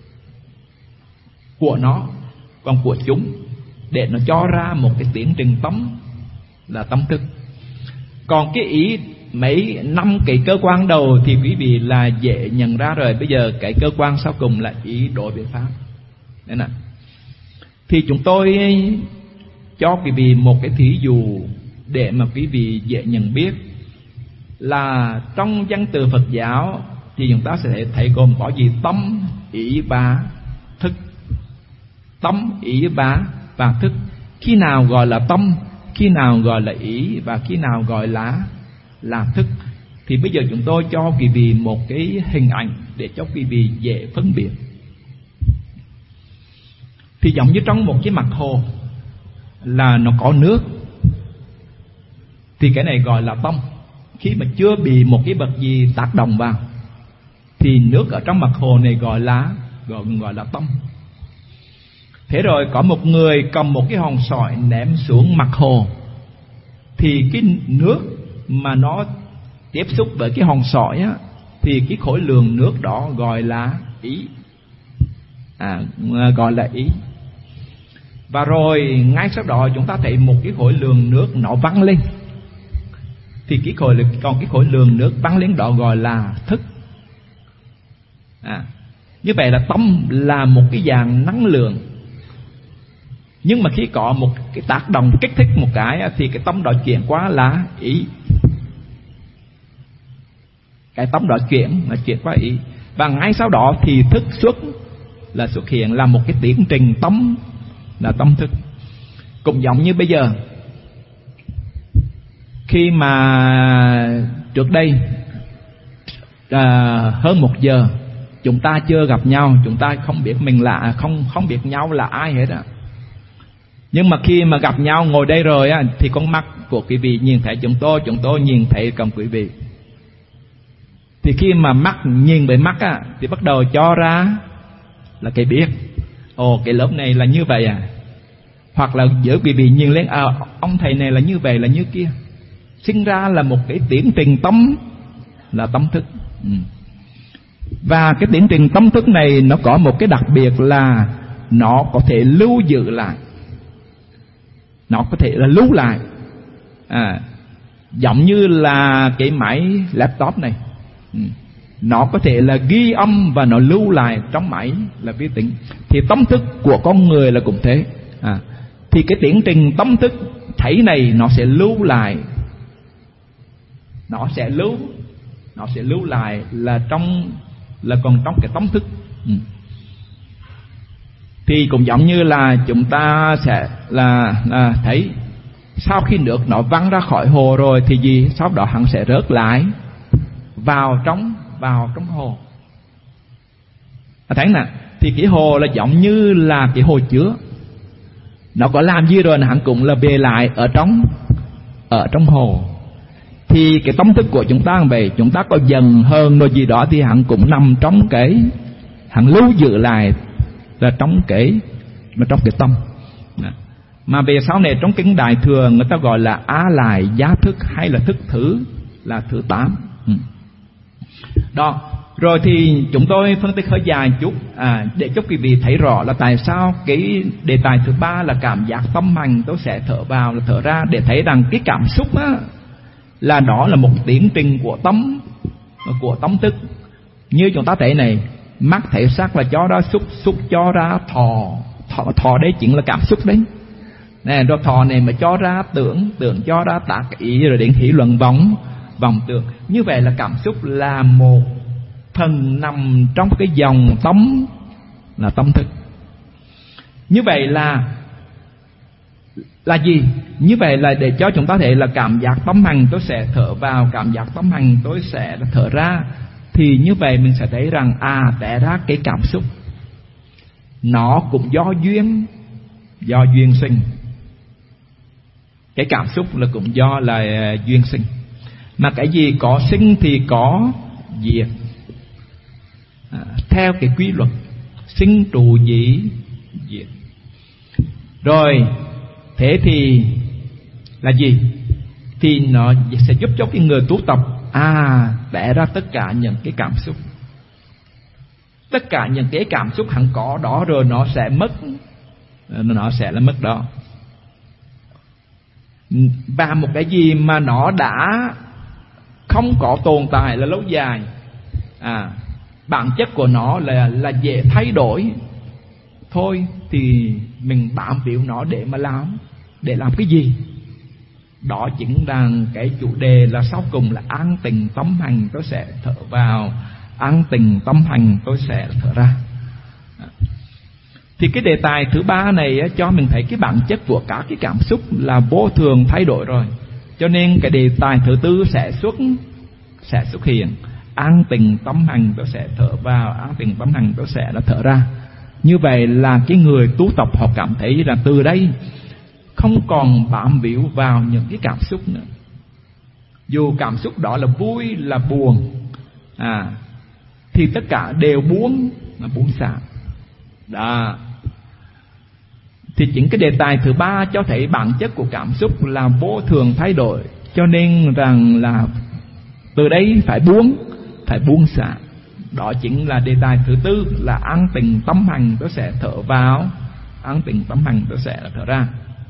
của nó, còn của chúng, để nó cho ra một cái tiến trình tâm là tâm thức. Còn cái ý mấy 5 cái cơ quan đầu thì quý vị là dễ nhận ra rồi. Bây giờ cái cơ quan sau cùng là ý đối với pháp. Đấy nè. Thì chúng tôi cho quý vị một cái thí dụ để mà quý vị dễ nhận biết là trong văn từ Phật giáo thì chúng ta sẽ thấy gồm có gì? Tâm, ý và thức. Tâm, ý và thức. Khi nào gọi là tâm, khi nào gọi là ý, và khi nào gọi là thức. Thì bây giờ chúng tôi cho quý vị một cái hình ảnh để cho quý vị dễ phân biệt. Thì giống như trong một cái mặt hồ là nó có nước, thì cái này gọi là tâm. Khi mà chưa bị một cái vật gì tác động vào thì nước ở trong mặt hồ này gọi là tâm. Thế rồi có một người cầm một cái hòn sỏi ném xuống mặt hồ, thì cái nước mà nó tiếp xúc với cái hòn sỏi á, thì cái khối lượng nước đó gọi là ý. Gọi là ý. Và rồi ngay sau đó chúng ta thấy một cái khối lượng nước nó văng lên, thì còn cái khối lượng nước văng lên đó gọi là thức. Như vậy là tâm là một cái dạng năng lượng, nhưng mà khi có một cái tác động kích thích một cái thì cái tâm đó chuyển qua là ý. Cái tâm đó chuyển qua ý. Và ngay sau đó thì thức xuất hiện là một cái tiến trình tâm, là tâm thức. Cũng giống như bây giờ, khi mà trước đây hơn 1 giờ chúng ta chưa gặp nhau, chúng ta không biết mình là không biết nhau là ai hết á. Nhưng mà khi mà gặp nhau ngồi đây rồi á, thì con mắt của quý vị nhìn thấy chúng tôi nhìn thấy cầm quý vị. Thì khi mà mắt nhìn với mắt á, thì bắt đầu cho ra là cái biết. Cái lớp này là như vậy à. Hoặc là giữa quý vị nhìn lên, ông thầy này là như vậy là như kia. Sinh ra là một cái tiến trình tâm, là tâm thức. Và cái tiến trình tâm thức này nó có một cái đặc biệt là nó có thể lưu giữ lại. Nó có thể là lưu lại. Giống như là cái máy laptop này, nó có thể là ghi âm và nó lưu lại trong máy là vi tính. Thì tâm thức của con người là cũng thế. Thì cái tiến trình tâm thức thấy này nó sẽ lưu lại. Nó sẽ lưu lại là còn trong cái tâm thức. Thì cũng giống như là chúng ta sẽ là thấy sau khi nước nó văng ra khỏi hồ rồi thì gì? Sau đó hắn sẽ rớt lại vào trong hồ. Thấy nè, thì cái hồ là giống như là cái hồ chứa. Nó có làm gì rồi hắn cũng là về lại ở trong hồ. Thì cái tâm thức của chúng ta như vậy, chúng ta có dần hơn rồi gì đó thì hắn cũng nằm trong cái, hắn lưu giữ lại là trong cái tâm. Mà về sau này trong kinh Đại Thừa người ta gọi là á lại giá thức, hay là thức thứ là thứ 8. Đó. Rồi thì chúng tôi phân tích hơi dài chút để cho quý vị thấy rõ là tại sao cái đề tài thứ 3 là cảm giác tâm hành tôi sẽ thở vào là thở ra, để thấy rằng cái cảm xúc á, là đó là một tiến trình của tâm thức. Như chúng ta thấy này, mắt thấy sắc là cho ra xúc, xúc cho ra thọ đấy chính là cảm xúc đấy. Này, rồi thọ này mà cho ra tưởng, tưởng cho ra tác ý, rồi đến hỷ luận vọng tưởng. Như vậy là cảm xúc là một phần nằm trong cái dòng tâm là tâm thức. Như vậy là gì? Như vậy là để cho chúng ta thấy là cảm giác tâm hành tôi sẽ thở vào, cảm giác tâm hành tôi sẽ thở ra. Thì như vậy mình sẽ thấy rằng té ra cái cảm xúc nó cũng do duyên sinh. Cái cảm xúc là cũng do là duyên sinh. Mà cái gì có sinh thì có diệt, theo cái quy luật sinh trụ diệt. Rồi thế thì là gì? Thì nó sẽ giúp cho cái người tu tập vẽ ra tất cả những cái cảm xúc. Tất cả những cái cảm xúc hẳn có đó rồi nó sẽ mất. Nó sẽ là mất đó. Và một cái gì mà nó đã không có tồn tại là lâu dài, bản chất của nó là dễ thay đổi thôi, thì mình bám víu nó để mà làm cái gì? Đó chính là cái chủ đề là sau cùng là an tình tâm hành tôi sẽ thở vào, an tình tâm hành tôi sẽ thở ra. Thì cái đề tài thứ 3 này cho mình thấy cái bản chất của các cái cảm xúc là vô thường thay đổi rồi. Cho nên cái đề tài thứ 4 sẽ xuất hiện. An tình tâm hành tôi sẽ thở vào, an tình tâm hành tôi sẽ là thở ra. Như vậy là cái người tu tập họ cảm thấy là từ đây không còn bám víu vào những cái cảm xúc nữa. Dù cảm xúc đó là vui, là buồn, thì tất cả đều buông xả. Đó. Thì chính cái đề tài thứ 3 cho thấy bản chất của cảm xúc là vô thường thay đổi. Cho nên rằng là từ đây phải buông xả. Đó chính là đề tài thứ 4 là an tình tâm hành tôi sẽ thở vào, an tình tâm hành tôi sẽ thở ra.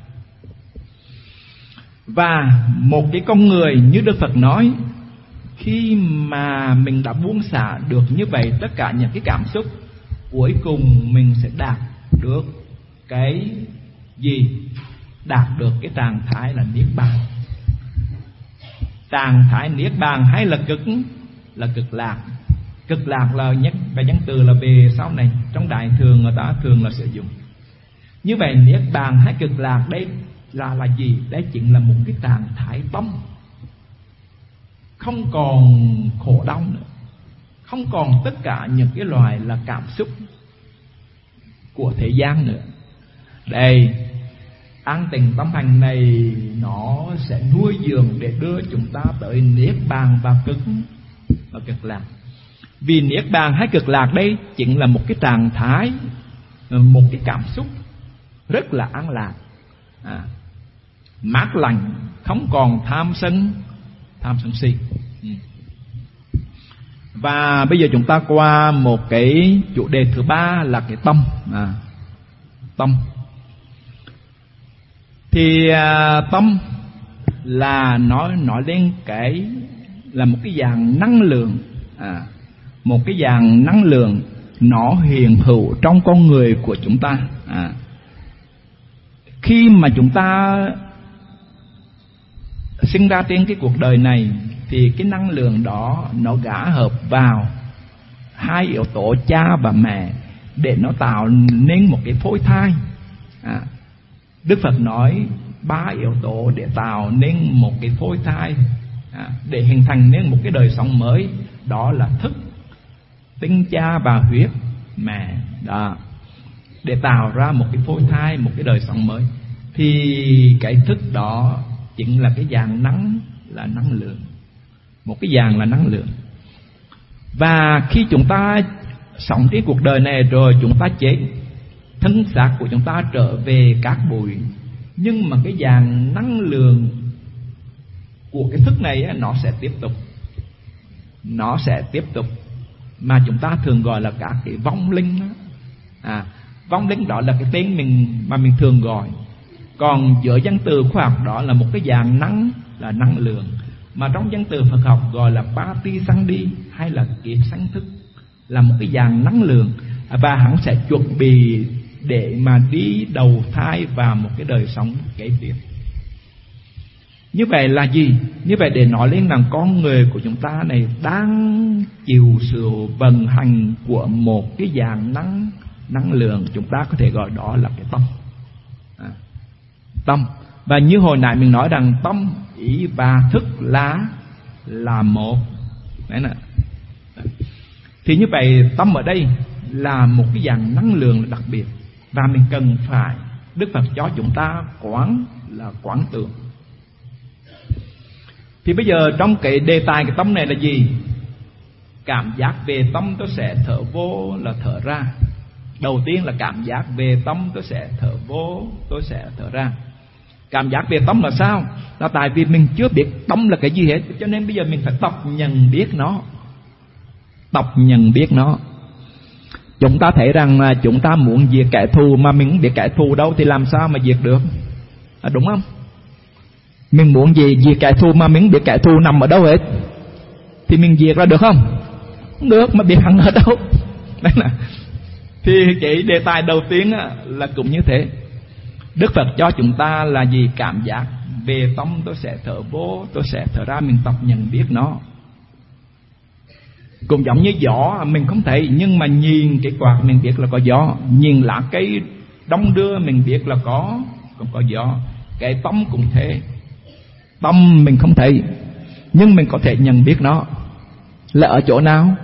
Và một cái con người như Đức Phật nói, khi mà mình đã buông xả được như vậy tất cả những cái cảm xúc, cuối cùng mình sẽ đạt được cái gì? Đạt được cái trạng thái là niết bàn. Trạng thái niết bàn hay là cực lạc. Cực lạc là cái nhân từ là về sau này trong Đại Thừa người ta thường là sử dụng. Như vậy niết bàn hay cực lạc đây là gì? Đấy chính là một cái trạng thái tâm không còn khổ đau nữa, không còn tất cả những cái loại là cảm xúc của thế gian nữa. Đây, an tình tâm hành này nó sẽ nuôi dưỡng để đưa chúng ta tới niết bàn và cực lạc. Vì niết bàn hay cực lạc đây chính là một cái trạng thái, một cái cảm xúc rất là an lạc, mát lành, không còn tham sân si. Và bây giờ chúng ta qua một cái chủ đề thứ 3 là cái tâm. Tâm thì tâm là nói lên cái là một cái dạng năng lượng, một cái dạng năng lượng nó hiện hữu trong con người của chúng ta. Khi mà chúng ta sinh ra trên cái cuộc đời này thì cái năng lượng đó nó gả hợp vào hai yếu tố cha và mẹ để nó tạo nên một cái phôi thai. Đức Phật nói ba yếu tố để tạo nên một cái phôi thai, để hình thành nên một cái đời sống mới. Đó là thức, tinh cha và huyết mẹ đó, để tạo ra một cái phôi thai, một cái đời sống mới. Thì cái thức đó chính là cái dạng nắng, là năng lượng, một cái dạng là năng lượng. Và khi chúng ta sống trên cuộc đời này rồi chúng ta chết, thân xác của chúng ta trở về cát bụi, nhưng mà cái dạng năng lượng của cái thức này nó sẽ tiếp tục, nó sẽ tiếp tục, mà chúng ta thường gọi là các cái vong linh đó. Vong linh đó là cái tên mà mình thường gọi. Còn giữa văn từ khoa học đó là một cái dạng năng, là năng lượng, mà trong văn từ Phật học gọi là Patisandhi hay là kiếp sanh thức, là một cái dạng năng lượng, và hắn sẽ chuẩn bị để mà đi đầu thai vào một cái đời sống kế tiếp. Như vậy là gì? Như vậy để nói lên rằng con người của chúng ta này đang chịu sự vận hành của một cái dạng năng lượng, chúng ta có thể gọi đó là cái tâm. Tâm. Và như hồi nãy mình nói rằng tâm, ý và thức là một. Đấy nè. Thì như vậy tâm ở đây là một cái dạng năng lượng đặc biệt, và mình cần phải, Đức Phật cho chúng ta quán tưởng. Thì bây giờ trong cái đề tài cái tâm này là gì? Cảm giác về tâm tôi sẽ thở vô là thở ra. Đầu tiên là cảm giác về tâm tôi sẽ thở vô, tôi sẽ thở ra. Cảm giác về tâm là sao? Là tại vì mình chưa biết tâm là cái gì hết, cho nên bây giờ mình phải tập nhận biết nó. Tập nhận biết nó. Chúng ta thấy rằng là chúng ta muốn diệt kẻ thù mà mình không biết kẻ thù đâu thì làm sao mà diệt được? Đúng không? Mình muốn diệt kẻ thù mà mình không biết kẻ thù nằm ở đâu hết thì mình diệt ra được không? Không được, mà biết hắn ở đâu. Đấy là. Thì cái đề tài đầu tiên là cũng như thế. Đức Phật cho chúng ta là gì? Cảm giác về tâm tôi sẽ thở vô, tôi sẽ thở ra, mình tập nhận biết nó. Cũng giống như gió, mình không thấy nhưng mà nhìn cái quạt mình biết là có gió, nhìn lá cây đong đưa mình biết là cũng có gió. Cái tâm cũng thế. Tâm mình không thấy nhưng mình có thể nhận biết nó. Là ở chỗ nào?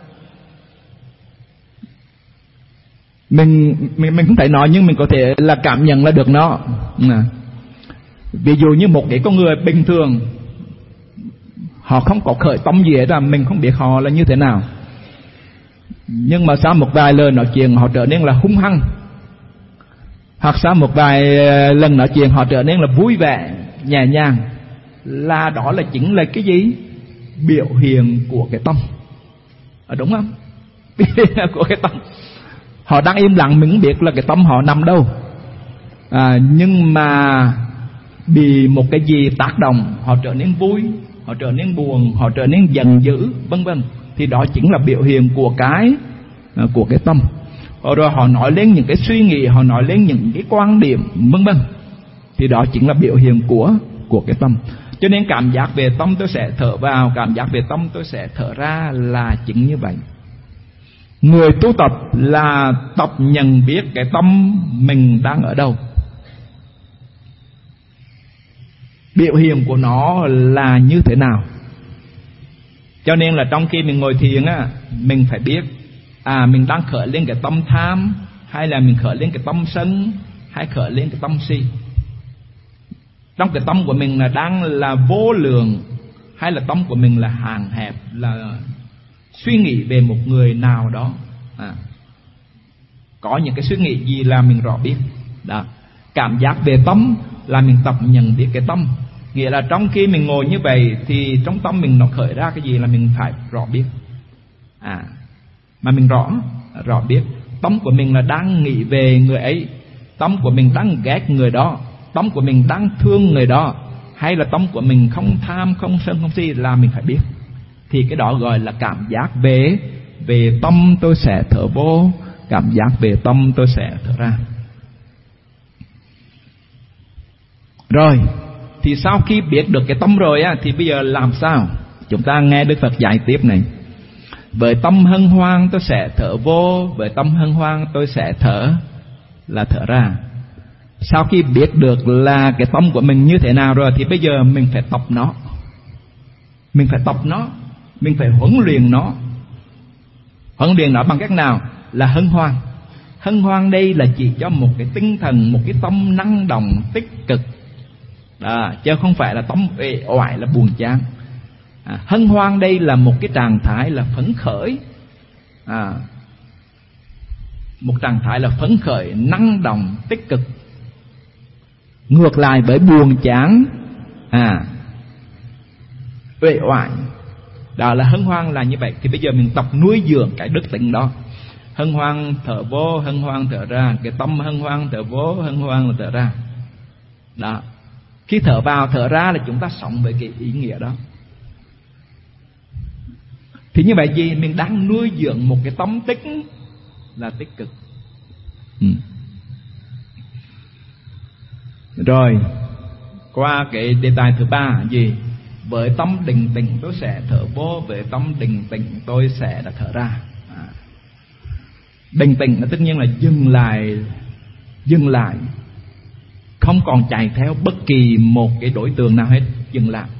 Mình không thể nói nhưng mình có thể là cảm nhận là được nó. Ví dụ như một cái con người bình thường, họ không có khởi tâm gì hết, mình không biết họ là như thế nào. Nhưng mà sau một vài lời nói chuyện họ trở nên là hung hăng, hoặc sau một vài lần nói chuyện họ trở nên là vui vẻ, nhẹ nhàng. Là đó là chính là cái gì? Biểu hiện của cái tâm. Đúng không? Biểu hiện của cái tâm. Họ đang im lặng mình không biết là cái tâm họ nằm đâu. Nhưng mà bị một cái gì tác động, họ trở nên vui, họ trở nên buồn, họ trở nên giận dữ, vân vân. Thì đó chính là biểu hiện của cái tâm. Rồi họ nói lên những cái suy nghĩ, họ nói lên những cái quan điểm, vân vân. Thì đó chính là biểu hiện của cái tâm. Cho nên cảm giác về tâm tôi sẽ thở vào, cảm giác về tâm tôi sẽ thở ra là chính như vậy. Người tu tập là tập nhận biết cái tâm mình đang ở đâu. Biểu hiện của nó là như thế nào. Cho nên là trong khi mình ngồi thiền mình phải biết mình đang khởi lên cái tâm tham, hay là mình khởi lên cái tâm sân, hay khởi lên cái tâm si. Trong cái tâm của mình là đang là vô lượng, hay là tâm của mình là hạn hẹp, là suy nghĩ về một người nào đó. Có những cái suy nghĩ gì là mình rõ biết đó. Cảm giác về tâm là mình tập nhận biết cái tâm. Nghĩa là trong khi mình ngồi như vậy thì trong tâm mình nó khởi ra cái gì là mình phải rõ biết. Mà mình rõ biết. Tâm của mình là đang nghĩ về người ấy, tâm của mình đang ghét người đó, tâm của mình đang thương người đó, hay là tâm của mình không tham, không sân, không si, là mình phải biết. Thì cái đó gọi là cảm giác về tâm tôi sẽ thở vô, cảm giác về tâm tôi sẽ thở ra. Rồi, thì sau khi biết được cái tâm rồi thì bây giờ làm sao? Chúng ta nghe Đức Phật dạy tiếp này. Với tâm hân hoan tôi sẽ thở vô, với tâm hân hoan tôi sẽ thở ra. Sau khi biết được là cái tâm của mình như thế nào rồi thì bây giờ mình phải tập nó. Mình phải tập nó, mình phải huấn luyện nó. Huấn luyện nó bằng cách nào? Là hân hoan. Hân hoan đây là chỉ cho một cái tinh thần, một cái tâm năng động tích cực, chứ không phải là tâm uể oải là buồn chán. Hân hoan đây là một cái trạng thái là phấn khởi, một trạng thái là phấn khởi, năng động, tích cực. Ngược lại với buồn chán, uể oải, đó là hân hoan là như vậy. Thì bây giờ mình tập nuôi dưỡng cái đức tính đó. Hân hoan thở vô, hân hoan thở ra. Cái tâm hân hoan thở vô, hân hoan thở ra. Đó. Khi thở vào thở ra là chúng ta sống với cái ý nghĩa đó. Thì như vậy gì? Mình đang nuôi dưỡng một cái tâm tích là tích cực. Rồi qua cái đề tài thứ ba gì? Với tâm định tĩnh tôi sẽ thở vô, với tâm định tĩnh tôi sẽ là thở ra. Định tĩnh là tất nhiên là dừng lại, không còn chạy theo bất kỳ một cái đối tượng nào hết, dừng lại.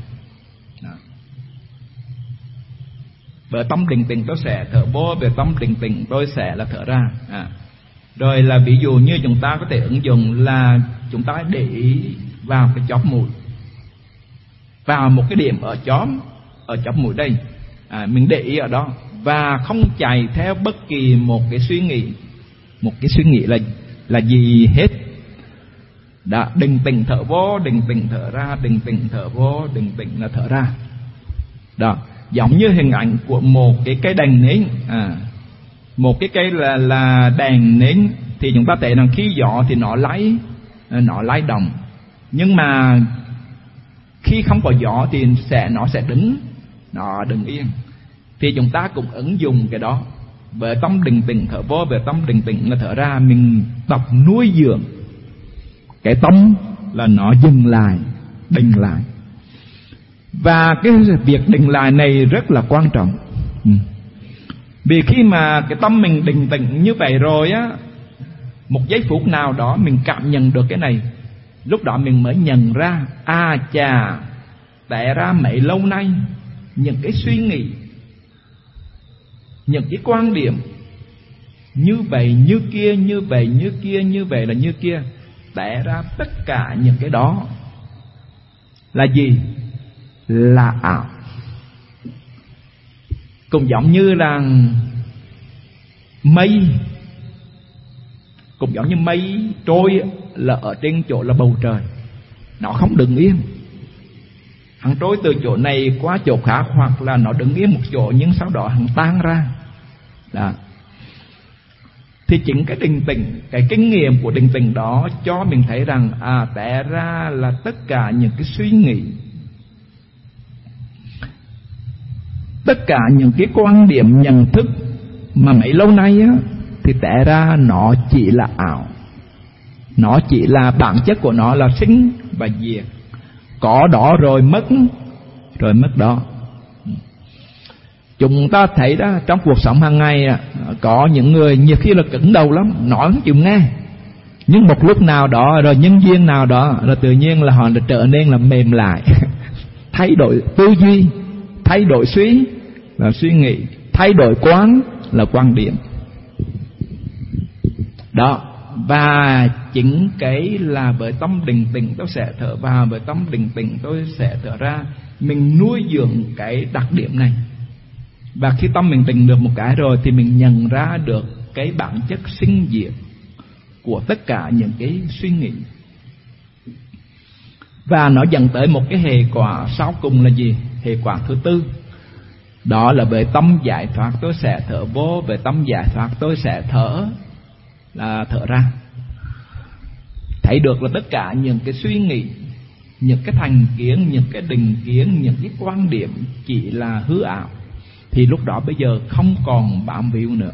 Với tâm định tĩnh tôi sẽ thở vô, với tâm định tĩnh tôi sẽ là thở ra. Rồi là ví dụ như chúng ta có thể ứng dụng là chúng ta để ý vào cái chóp mũi, vào một cái điểm ở chóp mũi đây, mình để ý ở đó và không chạy theo bất kỳ một cái suy nghĩ là gì hết. Đã định tĩnh thở vô, định tĩnh thở ra, định tĩnh thở vô, định tĩnh là thở ra. Đó, giống như hình ảnh của một cái cây đèn nến, một cái cây là đèn nến thì chúng ta thấy rằng khi gió thì nó lay động, nhưng mà khi không có gió thì nó sẽ đứng yên. Thì chúng ta cũng ứng dụng cái đó. Về tâm định tĩnh thở vô, về tâm định tĩnh là thở ra, mình tập nuôi dưỡng cái tâm là nó dừng lại, định lại. Và cái việc định lại này rất là quan trọng. Vì khi mà cái tâm mình định tĩnh như vậy rồi á, một giây phút nào đó mình cảm nhận được cái này, lúc đó mình mới nhận ra, té ra mấy lâu nay những cái suy nghĩ, những cái quan điểm như vậy như kia, như vậy như kia, như vậy là như kia, té ra tất cả những cái đó là gì? Là ảo. Cũng giống như là mây, cũng giống như mây trôi là ở trên chỗ là bầu trời, nó không đứng yên, hắn trôi từ chỗ này qua chỗ khác, hoặc là nó đứng yên một chỗ nhưng sau đó hắn tan ra. Đó. Thì chính cái định tĩnh, cái kinh nghiệm của định tĩnh đó cho mình thấy rằng té ra là tất cả những cái suy nghĩ, tất cả những cái quan điểm nhận thức mà mấy lâu nay á, thì té ra nó chỉ là ảo. Nó chỉ là bản chất của nó là sinh và diệt, có đó rồi mất đó. Chúng ta thấy đó, trong cuộc sống hàng ngày có những người nhiều khi là cứng đầu lắm, nói không chịu nghe, nhưng một lúc nào đó rồi nhân duyên nào đó rồi tự nhiên là họ trở nên là mềm lại, thay đổi tư duy, thay đổi suy nghĩ, thay đổi quán là quan điểm đó. Và chính cái là với tâm định tĩnh tôi sẽ thở vào, với tâm định tĩnh tôi sẽ thở ra, mình nuôi dưỡng cái đặc điểm này. Và khi tâm mình định được một cái rồi thì mình nhận ra được cái bản chất sinh diệt của tất cả những cái suy nghĩ. Và nó dẫn tới một cái hệ quả sau cùng là gì? Hệ quả thứ tư, đó là về tâm giải thoát tôi sẽ thở vô, về tâm giải thoát tôi sẽ thở ra. Thấy được là tất cả những cái suy nghĩ, những cái thành kiến, những cái định kiến, những cái quan điểm chỉ là hư ảo, thì lúc đó bây giờ không còn bám víu nữa.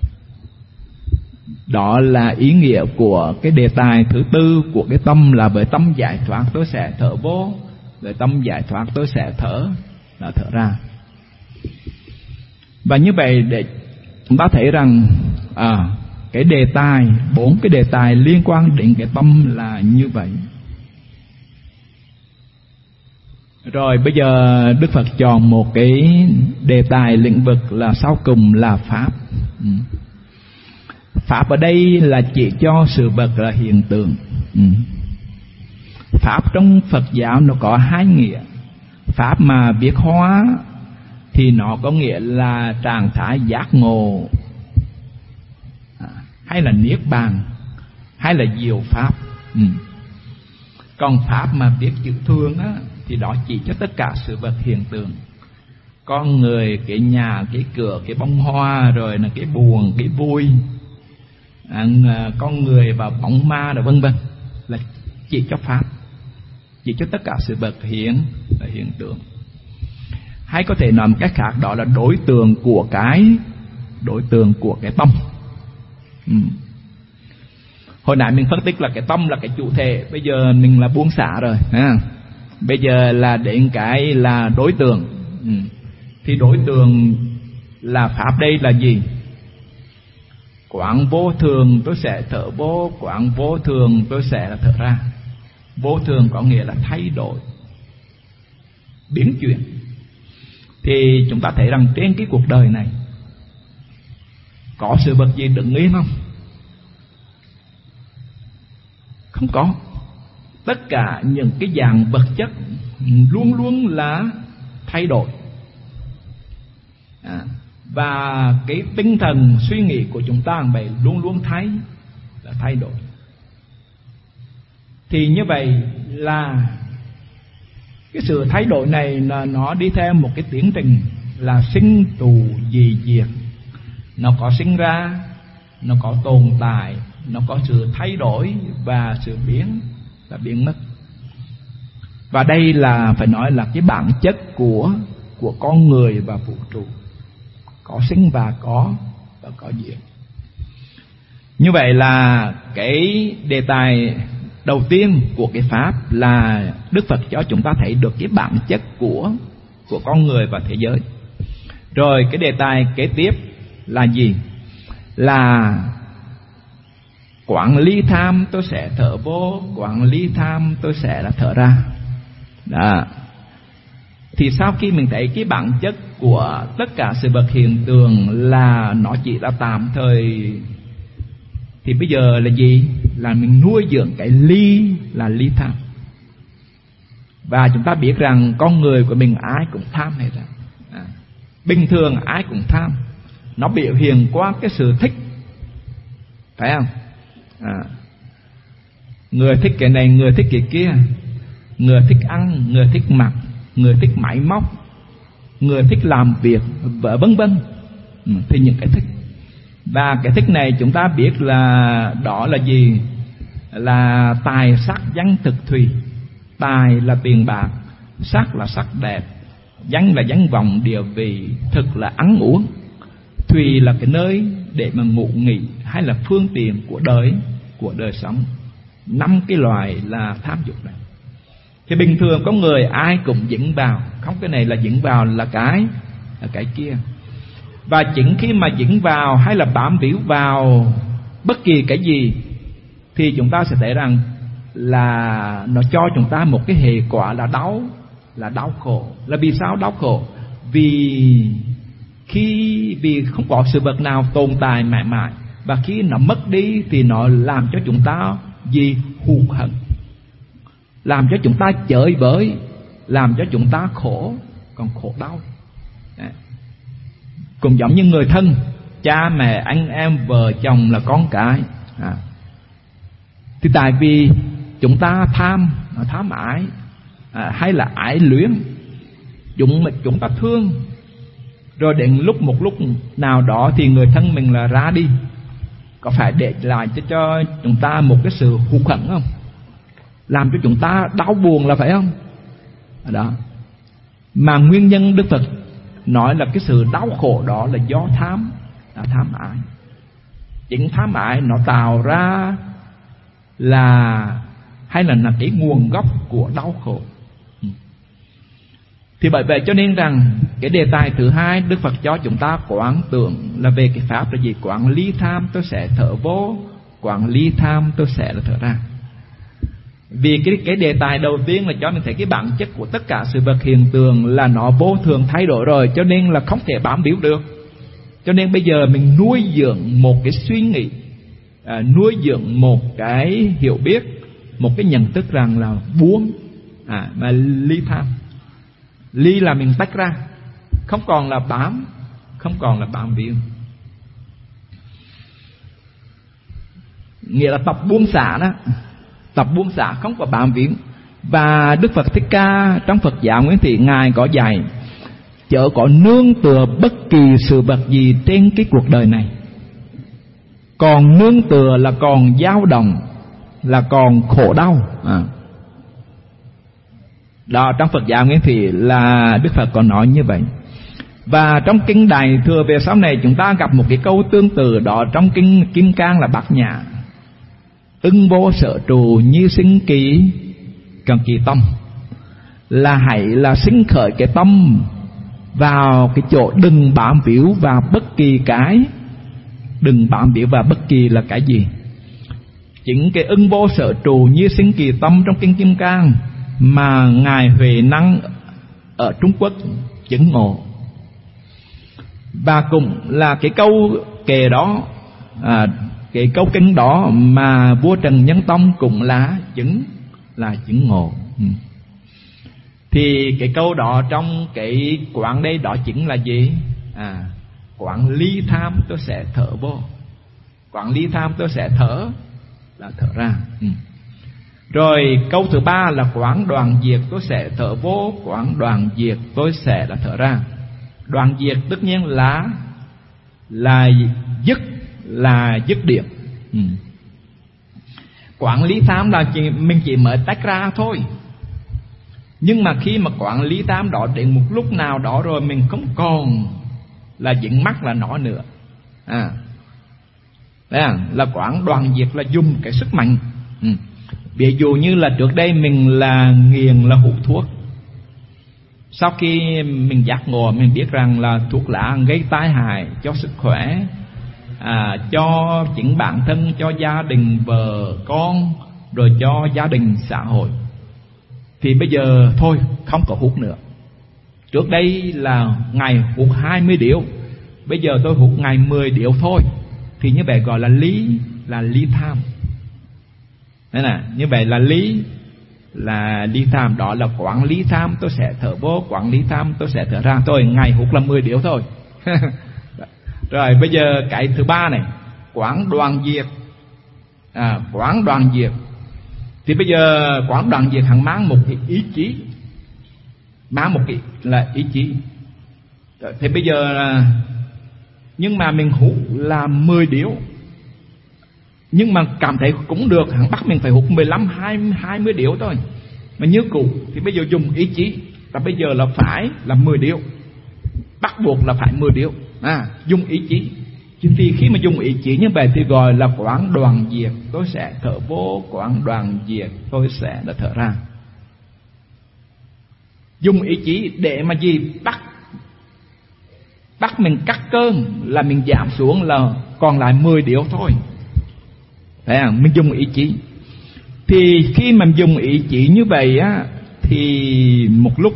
Đó là ý nghĩa của cái đề tài thứ tư của cái tâm, là về tâm giải thoát tôi sẽ thở vô, về tâm giải thoát tôi sẽ thở ra. Và như vậy để chúng ta thấy rằng cái đề tài, 4 cái đề tài liên quan đến cái tâm là như vậy. Rồi bây giờ Đức Phật chọn một cái đề tài lĩnh vực là sau cùng là Pháp. Pháp ở đây là chỉ cho sự vật là hiện tượng. Pháp trong Phật giáo nó có 2 nghĩa. Pháp mà viết hóa thì nó có nghĩa là trạng thái giác ngộ, hay là niết bàn, hay là diệu pháp. Còn Pháp mà viết chữ thường á, thì đó chỉ cho tất cả sự vật hiện tượng. Con người, cái nhà, cái cửa, cái bông hoa, rồi là cái buồn, cái vui, con người và bóng ma, rồi vân vân, là chỉ cho Pháp, chỉ cho tất cả sự vật hiện tượng. Hay có thể nói một cách khác, đó là đối tượng của cái tâm. Hồi nãy mình phân tích là cái tâm là cái chủ thể, bây giờ mình là buông xả rồi ha. Bây giờ là đến cái là đối tượng. Thì đối tượng là Pháp đây là gì? Quán vô thường tôi sẽ thở vô, quán vô thường tôi sẽ là thở ra. Vô thường có nghĩa là thay đổi, biến chuyển. Thì chúng ta thấy rằng trên cái cuộc đời này có sự vật gì đứng yên không? Không có. Tất cả những cái dạng vật chất luôn luôn là thay đổi. Và cái tinh thần suy nghĩ của chúng ta vậy luôn luôn thay đổi. Thì như vậy là cái sự thay đổi này là nó đi theo một cái tiến trình là sinh tù dị diệt. Nó có sinh ra, nó có tồn tại, nó có sự thay đổi và sự biến mất. Và đây là phải nói là cái bản chất của con người và vũ trụ, có sinh và có diệt. Như vậy là cái đề tài đầu tiên của cái Pháp là Đức Phật cho chúng ta thấy được cái bản chất của con người và thế giới. Rồi cái đề tài kế tiếp là gì? Là quán ly tham tôi sẽ thở vô, quán ly tham tôi sẽ là thở ra. Đó. Thì sau khi mình thấy cái bản chất của tất cả sự vật hiện tượng là nó chỉ là tạm thời, thì bây giờ là gì? Là mình nuôi dưỡng cái ly là ly tham. Và chúng ta biết rằng con người của mình ai cũng tham hết rồi. Bình thường ai cũng tham. Nó biểu hiện qua cái sự thích, phải không? Người thích cái này, người thích cái kia, người thích ăn, người thích mặc, người thích máy móc, người thích làm việc, vân vân. Thì những cái thích. Và cái thích này chúng ta biết là đó là gì? Là tài sắc danh thực thùy. Tài là tiền bạc, sắc là sắc đẹp, danh là danh vọng địa vị, thực là ăn uống, thùy là cái nơi để mà ngủ nghỉ hay là phương tiện của đời sống. 5 cái loại là tham dục này. Thì bình thường có người ai cũng dính vào, không cái này là dính vào là cái kia. Và chính khi mà dính vào hay là bám víu vào bất kỳ cái gì thì chúng ta sẽ thấy rằng là nó cho chúng ta một cái hệ quả là đau khổ. Là vì sao đau khổ? Vì không có sự vật nào tồn tại mãi mãi, và khi nó mất đi thì nó làm cho chúng ta hụt hẫng, làm cho chúng ta chơi với, làm cho chúng ta khổ, còn khổ đau. Cũng giống như người thân, cha mẹ, anh em, vợ chồng là con cái. Thì tại vì chúng ta tham ái, hay là ái luyến, chúng ta thương, rồi đến một lúc nào đó thì người thân mình là ra đi, có phải để lại cho chúng ta một cái sự hụt hẫng không? Làm cho chúng ta đau buồn là phải không? Đó. Mà nguyên nhân Đức Phật nói là cái sự đau khổ đó là do tham ái. Chính tham ái nó tạo ra là cái nguồn gốc của đau khổ. Thì bởi vậy cho nên rằng cái đề tài thứ hai Đức Phật cho chúng ta quán tưởng là về cái pháp là gì? Quán ly tham tôi sẽ thở vô, quán ly tham tôi sẽ là thở ra. Vì cái đề tài đầu tiên là cho mình thấy cái bản chất của tất cả sự vật hiện tượng là nó vô thường thay đổi rồi, cho nên là không thể bám víu được. Cho nên bây giờ mình nuôi dưỡng một cái suy nghĩ, nuôi dưỡng một cái hiểu biết, một cái nhận thức rằng là buông, mà ly tham. Ly là mình tách ra, không còn là bám, không còn là bám víu. Nghĩa là tập buông xả đó, tập buông xả không có bám víu. Và Đức Phật Thích Ca trong Phật giáo Nguyên Thủy Ngài có dạy chớ có nương tựa bất kỳ sự vật gì trên cái cuộc đời này. Còn nương tựa là còn dao động, là còn khổ đau. Đó, trong Phật giáo Nguyên Thủy là Đức Phật còn nói như vậy. Và trong kinh Đại Thừa về sau này chúng ta gặp một cái câu tương tự đó trong kinh Kim Cang là Bát Nhã. Ưng vô sở trụ như sinh kỳ cần kỳ tâm, là hãy là sinh khởi cái tâm vào cái chỗ đừng bám víu vào bất kỳ cái. Đừng bám víu vào bất kỳ là cái gì. Chính cái ưng vô sở trụ như sinh kỳ tâm trong kinh Kim Cang mà Ngài Huệ Năng ở Trung Quốc chứng ngộ. Và cũng là cái câu kệ đó, cái câu kinh đó mà vua Trần Nhân Tông cũng là chứng ngộ. Thì cái câu đó trong cái quán đây đó chính là gì? Quán ly tham tôi sẽ thở vô, quán ly tham tôi sẽ thở là thở ra. Rồi câu thứ ba là quán đoàn diệt tôi sẽ thở vô, quán đoàn diệt tôi sẽ là thở ra. Đoàn diệt tất nhiên là dứt điểm. Quán lý tham là mình chỉ mới tách ra thôi. Nhưng mà khi mà quán lý tham đó đến một lúc nào đó rồi mình không còn là dính mắc là nó nữa. Là quán đoàn diệt là dùng cái sức mạnh. Ví dụ như là trước đây mình là nghiện là hút thuốc. Sau khi mình giác ngộ mình biết rằng là thuốc lá gây tai hại cho sức khỏe, cho chính bản thân, cho gia đình vợ con, rồi cho gia đình xã hội. Thì bây giờ thôi không có hút nữa. Trước đây là ngày hút 20 điếu, bây giờ tôi hút ngày 10 điếu thôi. Thì như vậy gọi là ly tham. Đấy nè, như vậy là ly tham, đó là quán lý tham tôi sẽ thở vô, quán lý tham tôi sẽ thở ra. Thôi ngày hút là 10 điếu thôi. Rồi bây giờ cái thứ ba này, quán đoàn diệt. Quán đoàn diệt thì bây giờ quán đoàn diệt hẳn mang một cái ý chí, mang một cái là ý chí. Thì bây giờ là, nhưng mà mình hút là 10 điếu, nhưng mà cảm thấy cũng được, hẳn bắt mình phải hút 15, 20 điếu thôi. Mà như cũ thì bây giờ dùng ý chí, và bây giờ là phải là 10 điếu, bắt buộc là phải 10 điếu. Dùng ý chí. Thì khi mà dùng ý chí như vậy thì gọi là quán đoàn diệt tôi sẽ thở vô, quán đoàn diệt tôi sẽ là thở ra. Dùng ý chí để mà gì? Bắt mình cắt cơn, là mình giảm xuống là còn lại 10 điếu thôi. Thấy không? Mình dùng ý chí. Thì khi mà mình dùng ý chí như vậy á, thì một lúc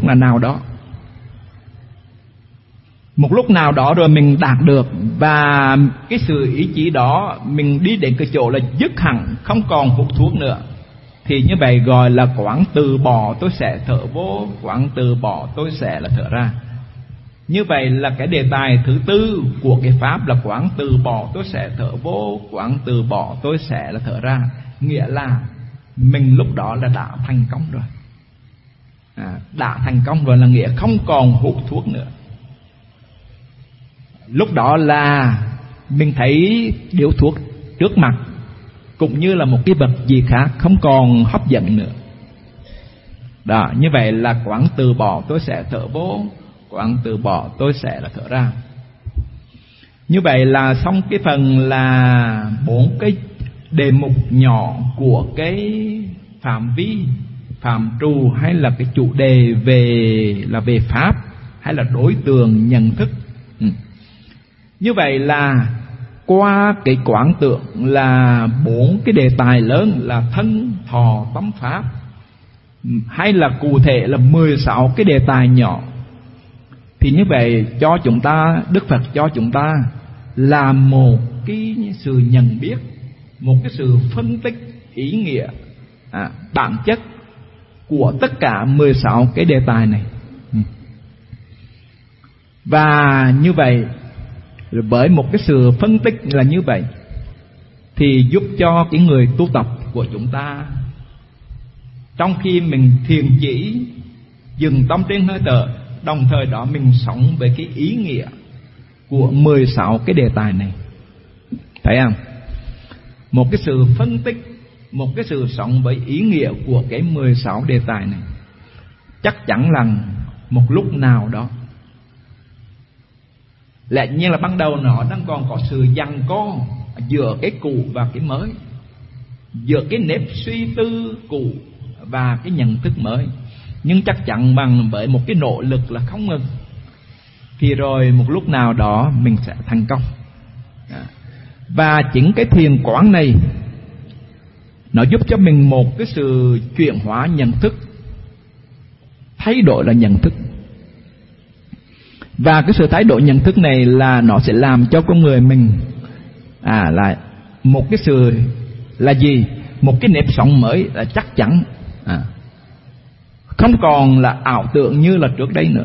nào đó rồi mình đạt được. Và cái sự ý chí đó mình đi đến cái chỗ là dứt hẳn, không còn hút thuốc nữa. Thì như vậy gọi là quán từ bỏ tôi sẽ thở vô, quán từ bỏ tôi sẽ là thở ra. Như vậy là cái đề tài thứ tư của cái pháp là quán từ bỏ tôi sẽ thở vô, quán từ bỏ tôi sẽ là thở ra. Nghĩa là mình lúc đó là đã thành công rồi. Đã thành công rồi là nghĩa không còn hút thuốc nữa. Lúc đó là mình thấy điếu thuốc trước mặt cũng như là một cái vật gì khác, không còn hấp dẫn nữa. Đó, như vậy là quán từ bỏ tôi sẽ thở vô, quán từ bỏ tôi sẽ là thở ra. Như vậy là xong cái phần là 4 cái đề mục nhỏ của cái phạm phạm trù hay là cái chủ đề về pháp hay là đối tượng nhận thức. Như vậy là qua cái quán tượng là 4 cái đề tài lớn là thân, thọ, tâm, pháp, hay là cụ thể là 16 cái đề tài nhỏ, thì như vậy cho chúng ta, Đức Phật cho chúng ta là một cái sự nhận biết, một cái sự phân tích ý nghĩa, bản chất của tất cả 16 cái đề tài này. Và như vậy, bởi một cái sự phân tích là như vậy, thì giúp cho cái người tu tập của chúng ta, trong khi mình thiền chỉ dừng tâm trên hơi thở, đồng thời đó mình sống với cái ý nghĩa của 16 cái đề tài này. Thấy không? Một cái sự phân tích, một cái sự sống với ý nghĩa của cái 16 đề tài này, chắc chắn rằng một lúc nào đó, lẽ nhiên là ban đầu nó đang còn có sự giằng co giữa cái cũ và cái mới, giữa cái nếp suy tư cũ và cái nhận thức mới. Nhưng chắc chắn bằng với một cái nỗ lực là không ngừng, thì rồi một lúc nào đó mình sẽ thành công. Và chính cái thiền quán này nó giúp cho mình một cái sự chuyển hóa nhận thức, thay đổi là nhận thức. Và cái sự thay đổi nhận thức này là nó sẽ làm cho con người mình là một cái sự là gì? Một cái nếp sống mới là chắc chắn, không còn là ảo tưởng như là trước đây nữa.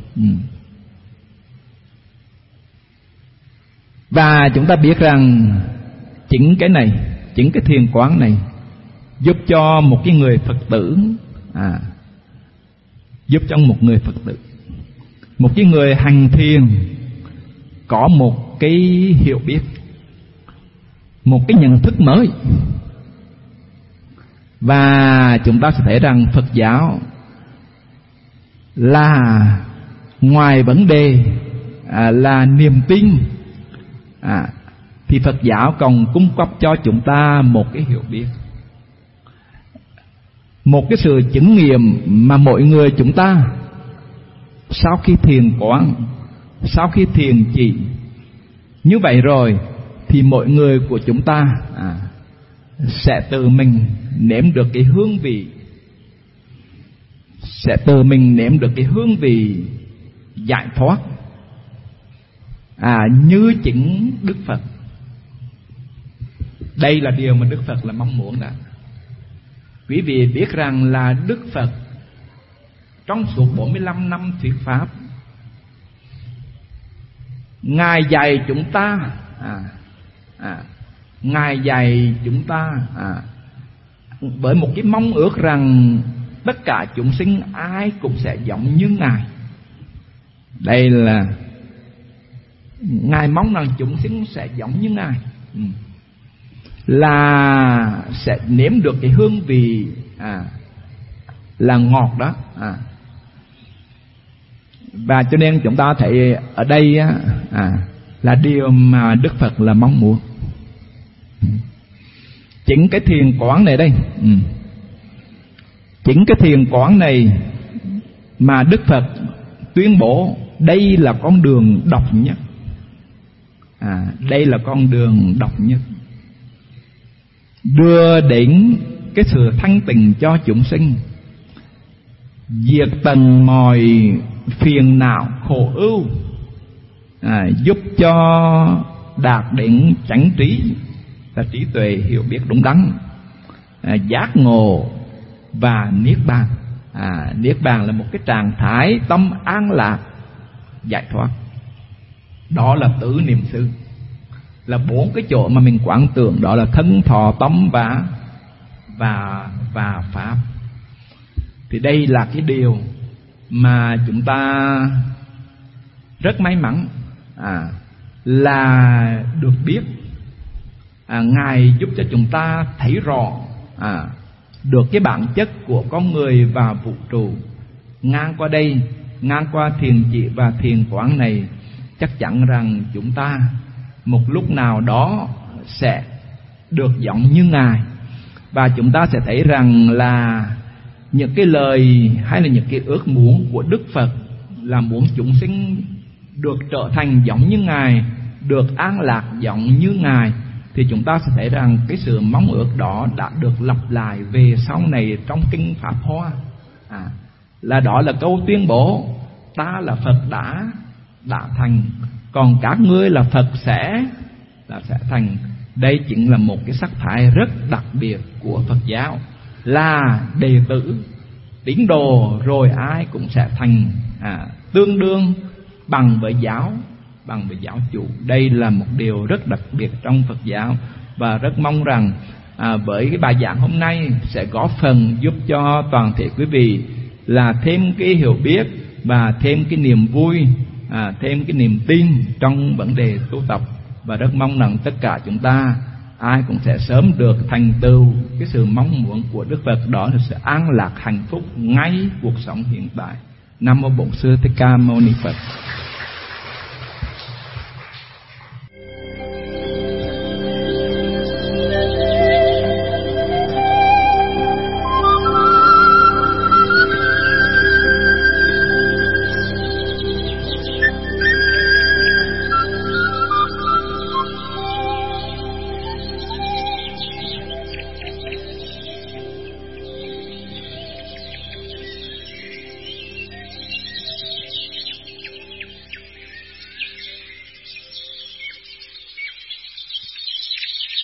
Và chúng ta biết rằng chính cái này, chính cái thiền quán này giúp cho một cái người Phật tử, giúp cho một người Phật tử, một cái người hành thiền có một cái hiểu biết, một cái nhận thức mới. Và chúng ta sẽ thấy rằng Phật giáo là ngoài vấn đề là niềm tin, thì Phật giáo còn cung cấp cho chúng ta một cái hiểu biết, một cái sự chứng nghiệm mà mỗi người chúng ta sau khi thiền quán, sau khi thiền chỉ như vậy rồi, thì mỗi người của chúng ta sẽ tự mình nếm được cái hương vị, sẽ tự mình nếm được cái hương vị giải thoát, như chính Đức Phật. Đây là điều mà Đức Phật là mong muốn đó. Quý vị biết rằng là Đức Phật trong suốt 45 năm thuyết pháp, Ngài dạy chúng ta, Ngài dạy chúng ta với một cái mong ước rằng tất cả chúng sinh ai cũng sẽ giống như Ngài. Đây là Ngài mong rằng chúng sinh sẽ giống như Ngài, là sẽ nếm được cái hương vị là ngọt đó. Và cho nên chúng ta thấy ở đây là điều mà Đức Phật là mong muốn. Chính cái thiền quán này đây, chính cái thiền quán này mà Đức Phật tuyên bố đây là con đường độc nhất. Đây là con đường độc nhất, đưa đến cái sự thanh tịnh cho chúng sinh, diệt tận mọi phiền não khổ ưu, giúp cho đạt đến chánh trí, là trí tuệ hiểu biết đúng đắn, giác ngộ và niết bàn. Niết bàn là một cái trạng thái tâm an lạc, giải thoát. Đó là tứ niệm xứ, là 4 cái chỗ mà mình quán tưởng, đó là thân, thọ, tâm và pháp. Thì đây là cái điều mà chúng ta rất may mắn là được biết. Ngài giúp cho chúng ta thấy rõ được cái bản chất của con người và vũ trụ. Ngang qua đây, ngang qua thiền chỉ và thiền quán này, chắc chắn rằng chúng ta một lúc nào đó sẽ được giống như Ngài. Và chúng ta sẽ thấy rằng là những cái lời hay là những cái ước muốn của Đức Phật là muốn chúng sinh được trở thành giống như Ngài, được an lạc giống như Ngài, thì chúng ta sẽ thấy rằng cái sự mong ước đó đã được lặp lại về sau này trong kinh Pháp Hoa. Là đó là câu tuyên bố: ta là Phật đã thành, còn các ngươi là Phật sẽ thành. Đây chính là một cái sắc thái rất đặc biệt của Phật giáo, là đệ tử tín đồ rồi ai cũng sẽ thành tương đương bằng với giáo chủ. Đây là một điều rất đặc biệt trong Phật giáo, và rất mong rằng với cái bài giảng hôm nay sẽ góp phần giúp cho toàn thể quý vị là thêm cái hiểu biết và thêm cái niềm vui, thêm cái niềm tin trong vấn đề tu tập. Và rất mong rằng tất cả chúng ta ai cũng sẽ sớm được thành tựu cái sự mong muốn của Đức Phật, đó là sự an lạc hạnh phúc ngay cuộc sống hiện tại. Nam mô Bổn Sư Thích Ca Mâu Ni Phật.